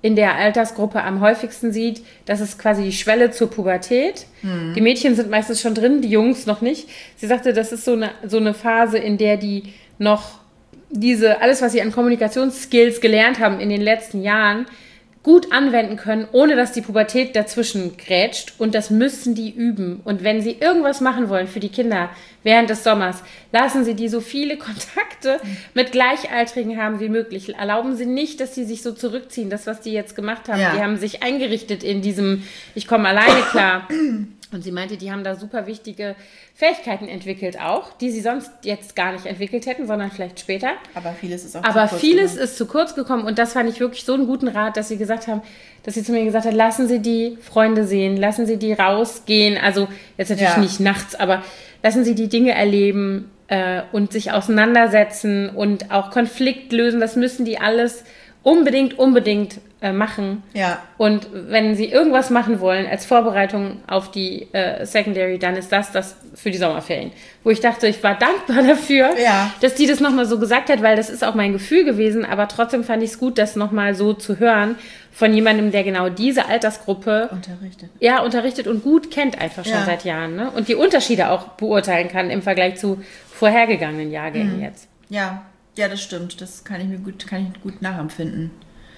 in der Altersgruppe am häufigsten sieht. Das ist quasi die Schwelle zur Pubertät. Die Mädchen sind meistens schon drin, die Jungs noch nicht. Sie sagte, das ist so eine Phase, in der die noch alles, was sie an Kommunikationsskills gelernt haben in den letzten Jahren, gut anwenden können, ohne dass die Pubertät dazwischen grätscht. Und das müssen die üben. Und wenn sie irgendwas machen wollen für die Kinder während des Sommers, lassen sie die so viele Kontakte mit Gleichaltrigen haben wie möglich. Erlauben sie nicht, dass sie sich so zurückziehen. Das, was die jetzt gemacht haben, die haben sich eingerichtet in diesem ich komme alleine klar. Und sie meinte, die haben da super wichtige Fähigkeiten entwickelt auch, die sie sonst jetzt gar nicht entwickelt hätten, sondern vielleicht später. Aber vieles ist zu kurz gekommen. Und das fand ich wirklich so einen guten Rat, dass sie zu mir gesagt hat, lassen Sie die Freunde sehen, lassen Sie die rausgehen. Also jetzt natürlich nicht nachts, aber lassen Sie die Dinge erleben und sich auseinandersetzen und auch Konflikt lösen. Das müssen die alles unbedingt machen. Ja. Und wenn sie irgendwas machen wollen als Vorbereitung auf die Secondary, dann ist das für die Sommerferien. Wo ich dachte, ich war dankbar dafür, dass die das nochmal so gesagt hat, weil das ist auch mein Gefühl gewesen, aber trotzdem fand ich es gut, das nochmal so zu hören von jemandem, der genau diese Altersgruppe unterrichtet und gut kennt einfach schon seit Jahren. Ne? Und die Unterschiede auch beurteilen kann im Vergleich zu vorhergegangenen Jahrgängen jetzt. Ja, das stimmt. Das kann ich gut nachempfinden.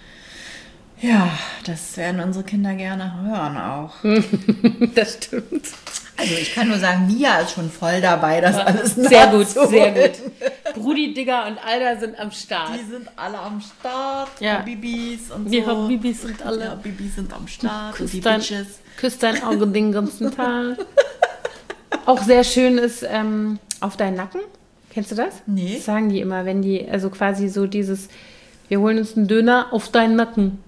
Ja, das werden unsere Kinder gerne hören auch. Das stimmt. Also ich kann nur sagen, Mia ist schon voll dabei, das alles nachzuholen. Sehr gut. Brudi, Digga und Alda sind am Start. Die sind alle am Start. Ja. Bibis und so. Die Bibis sind alle. Ja, Bibis sind am Start. Küss dein Auge den ganzen Tag. Auch sehr schön ist auf deinen Nacken. Kennst du das? Nee. Das sagen die immer, wenn die, also quasi so dieses, wir holen uns einen Döner auf deinen Nacken.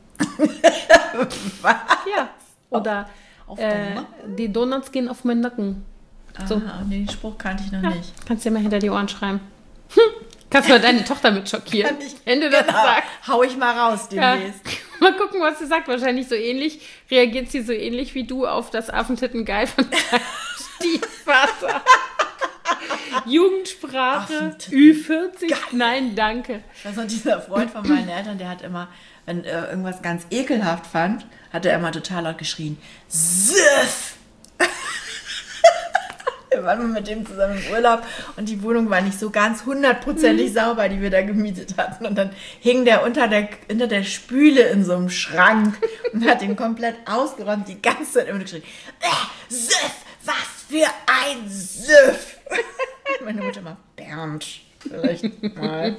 Was? Ja. Oder die Donuts gehen auf meinen Nacken. So. Nee, den Spruch kannte ich noch nicht. Kannst du dir mal hinter die Ohren schreiben. Kannst du mal deine Tochter mit schockieren, wenn du das sagst. Hau ich mal raus demnächst. Ja. Mal gucken, was sie sagt. Wahrscheinlich so ähnlich, reagiert sie so ähnlich wie du auf das Affentitten-Geil von deinem Stiefvater. Jugendsprache, Ü40, geil. Nein, danke. Das ist noch dieser Freund von meinen Eltern, der hat immer, wenn er irgendwas ganz ekelhaft fand, hat er immer total laut geschrien, Süff! Wir waren mal mit dem zusammen im Urlaub und die Wohnung war nicht so ganz 100%ig sauber, die wir da gemietet hatten. Und dann hing der unter der Spüle in so einem Schrank und hat ihn komplett ausgeräumt, die ganze Zeit immer geschrien, Süff! Was für ein Süff! Meine Mutter immer, Bernd, vielleicht mal.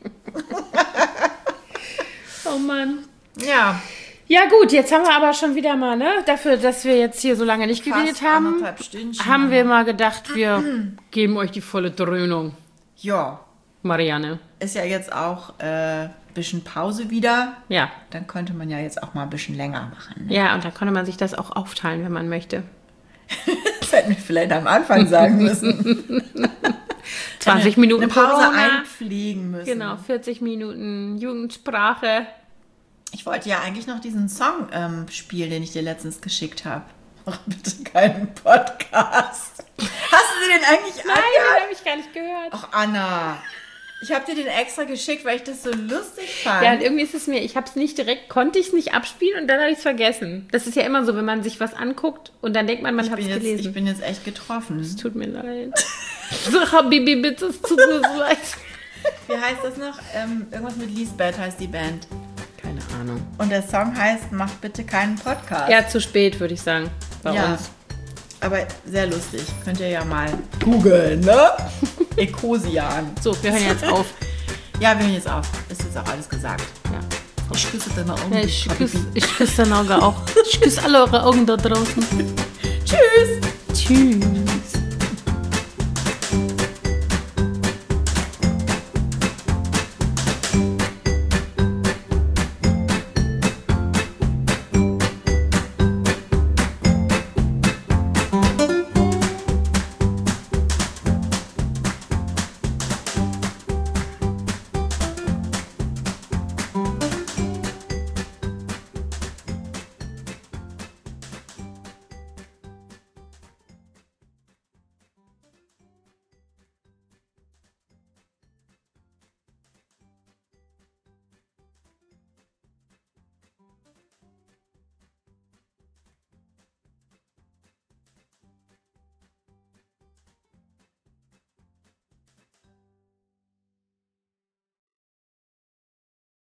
Oh Mann. Ja. Ja gut, jetzt haben wir aber schon wieder mal, ne, dafür, dass wir jetzt hier so lange nicht geredet haben, haben wir mal gedacht, wir geben euch die volle Dröhnung. Ja. Marianne. Ist ja jetzt auch bisschen Pause wieder. Ja. Dann könnte man ja jetzt auch mal ein bisschen länger machen. Ne? Ja, und dann konnte man sich das auch aufteilen, wenn man möchte. Das hätten wir vielleicht am Anfang sagen müssen. 20 Minuten eine Pause Corona. einpflegen müssen. Genau, 40 Minuten Jugendsprache. Ich wollte ja eigentlich noch diesen Song spielen, den ich dir letztens geschickt habe. Mach bitte keinen Podcast. Hast du den eigentlich angehört? Nein, den habe ich gar nicht gehört. Ach, Anna. Ich habe dir den extra geschickt, weil ich das so lustig fand. Ja, und irgendwie ist es mir, ich habe es nicht direkt, konnte ich es nicht abspielen und dann habe ich es vergessen. Das ist ja immer so, wenn man sich was anguckt und dann denkt man hat es gelesen. Ich bin jetzt echt getroffen. Es tut mir leid. So, Habibi, bitte, es tut mir so leid. Wie heißt das noch? Irgendwas mit Lisbeth heißt die Band. Keine Ahnung. Und der Song heißt, mach bitte keinen Podcast. Ja, zu spät, würde ich sagen, bei uns. Aber sehr lustig. Könnt ihr ja mal googeln, ne? Ecosian. So, wir hören jetzt auf. Ja, wir hören jetzt auf. Ist jetzt auch alles gesagt. Ja. Ich küsse deine Augen. Ja, ich küsse deine Augen auch. Ich küsse alle eure Augen da draußen. Tschüss. Tschüss.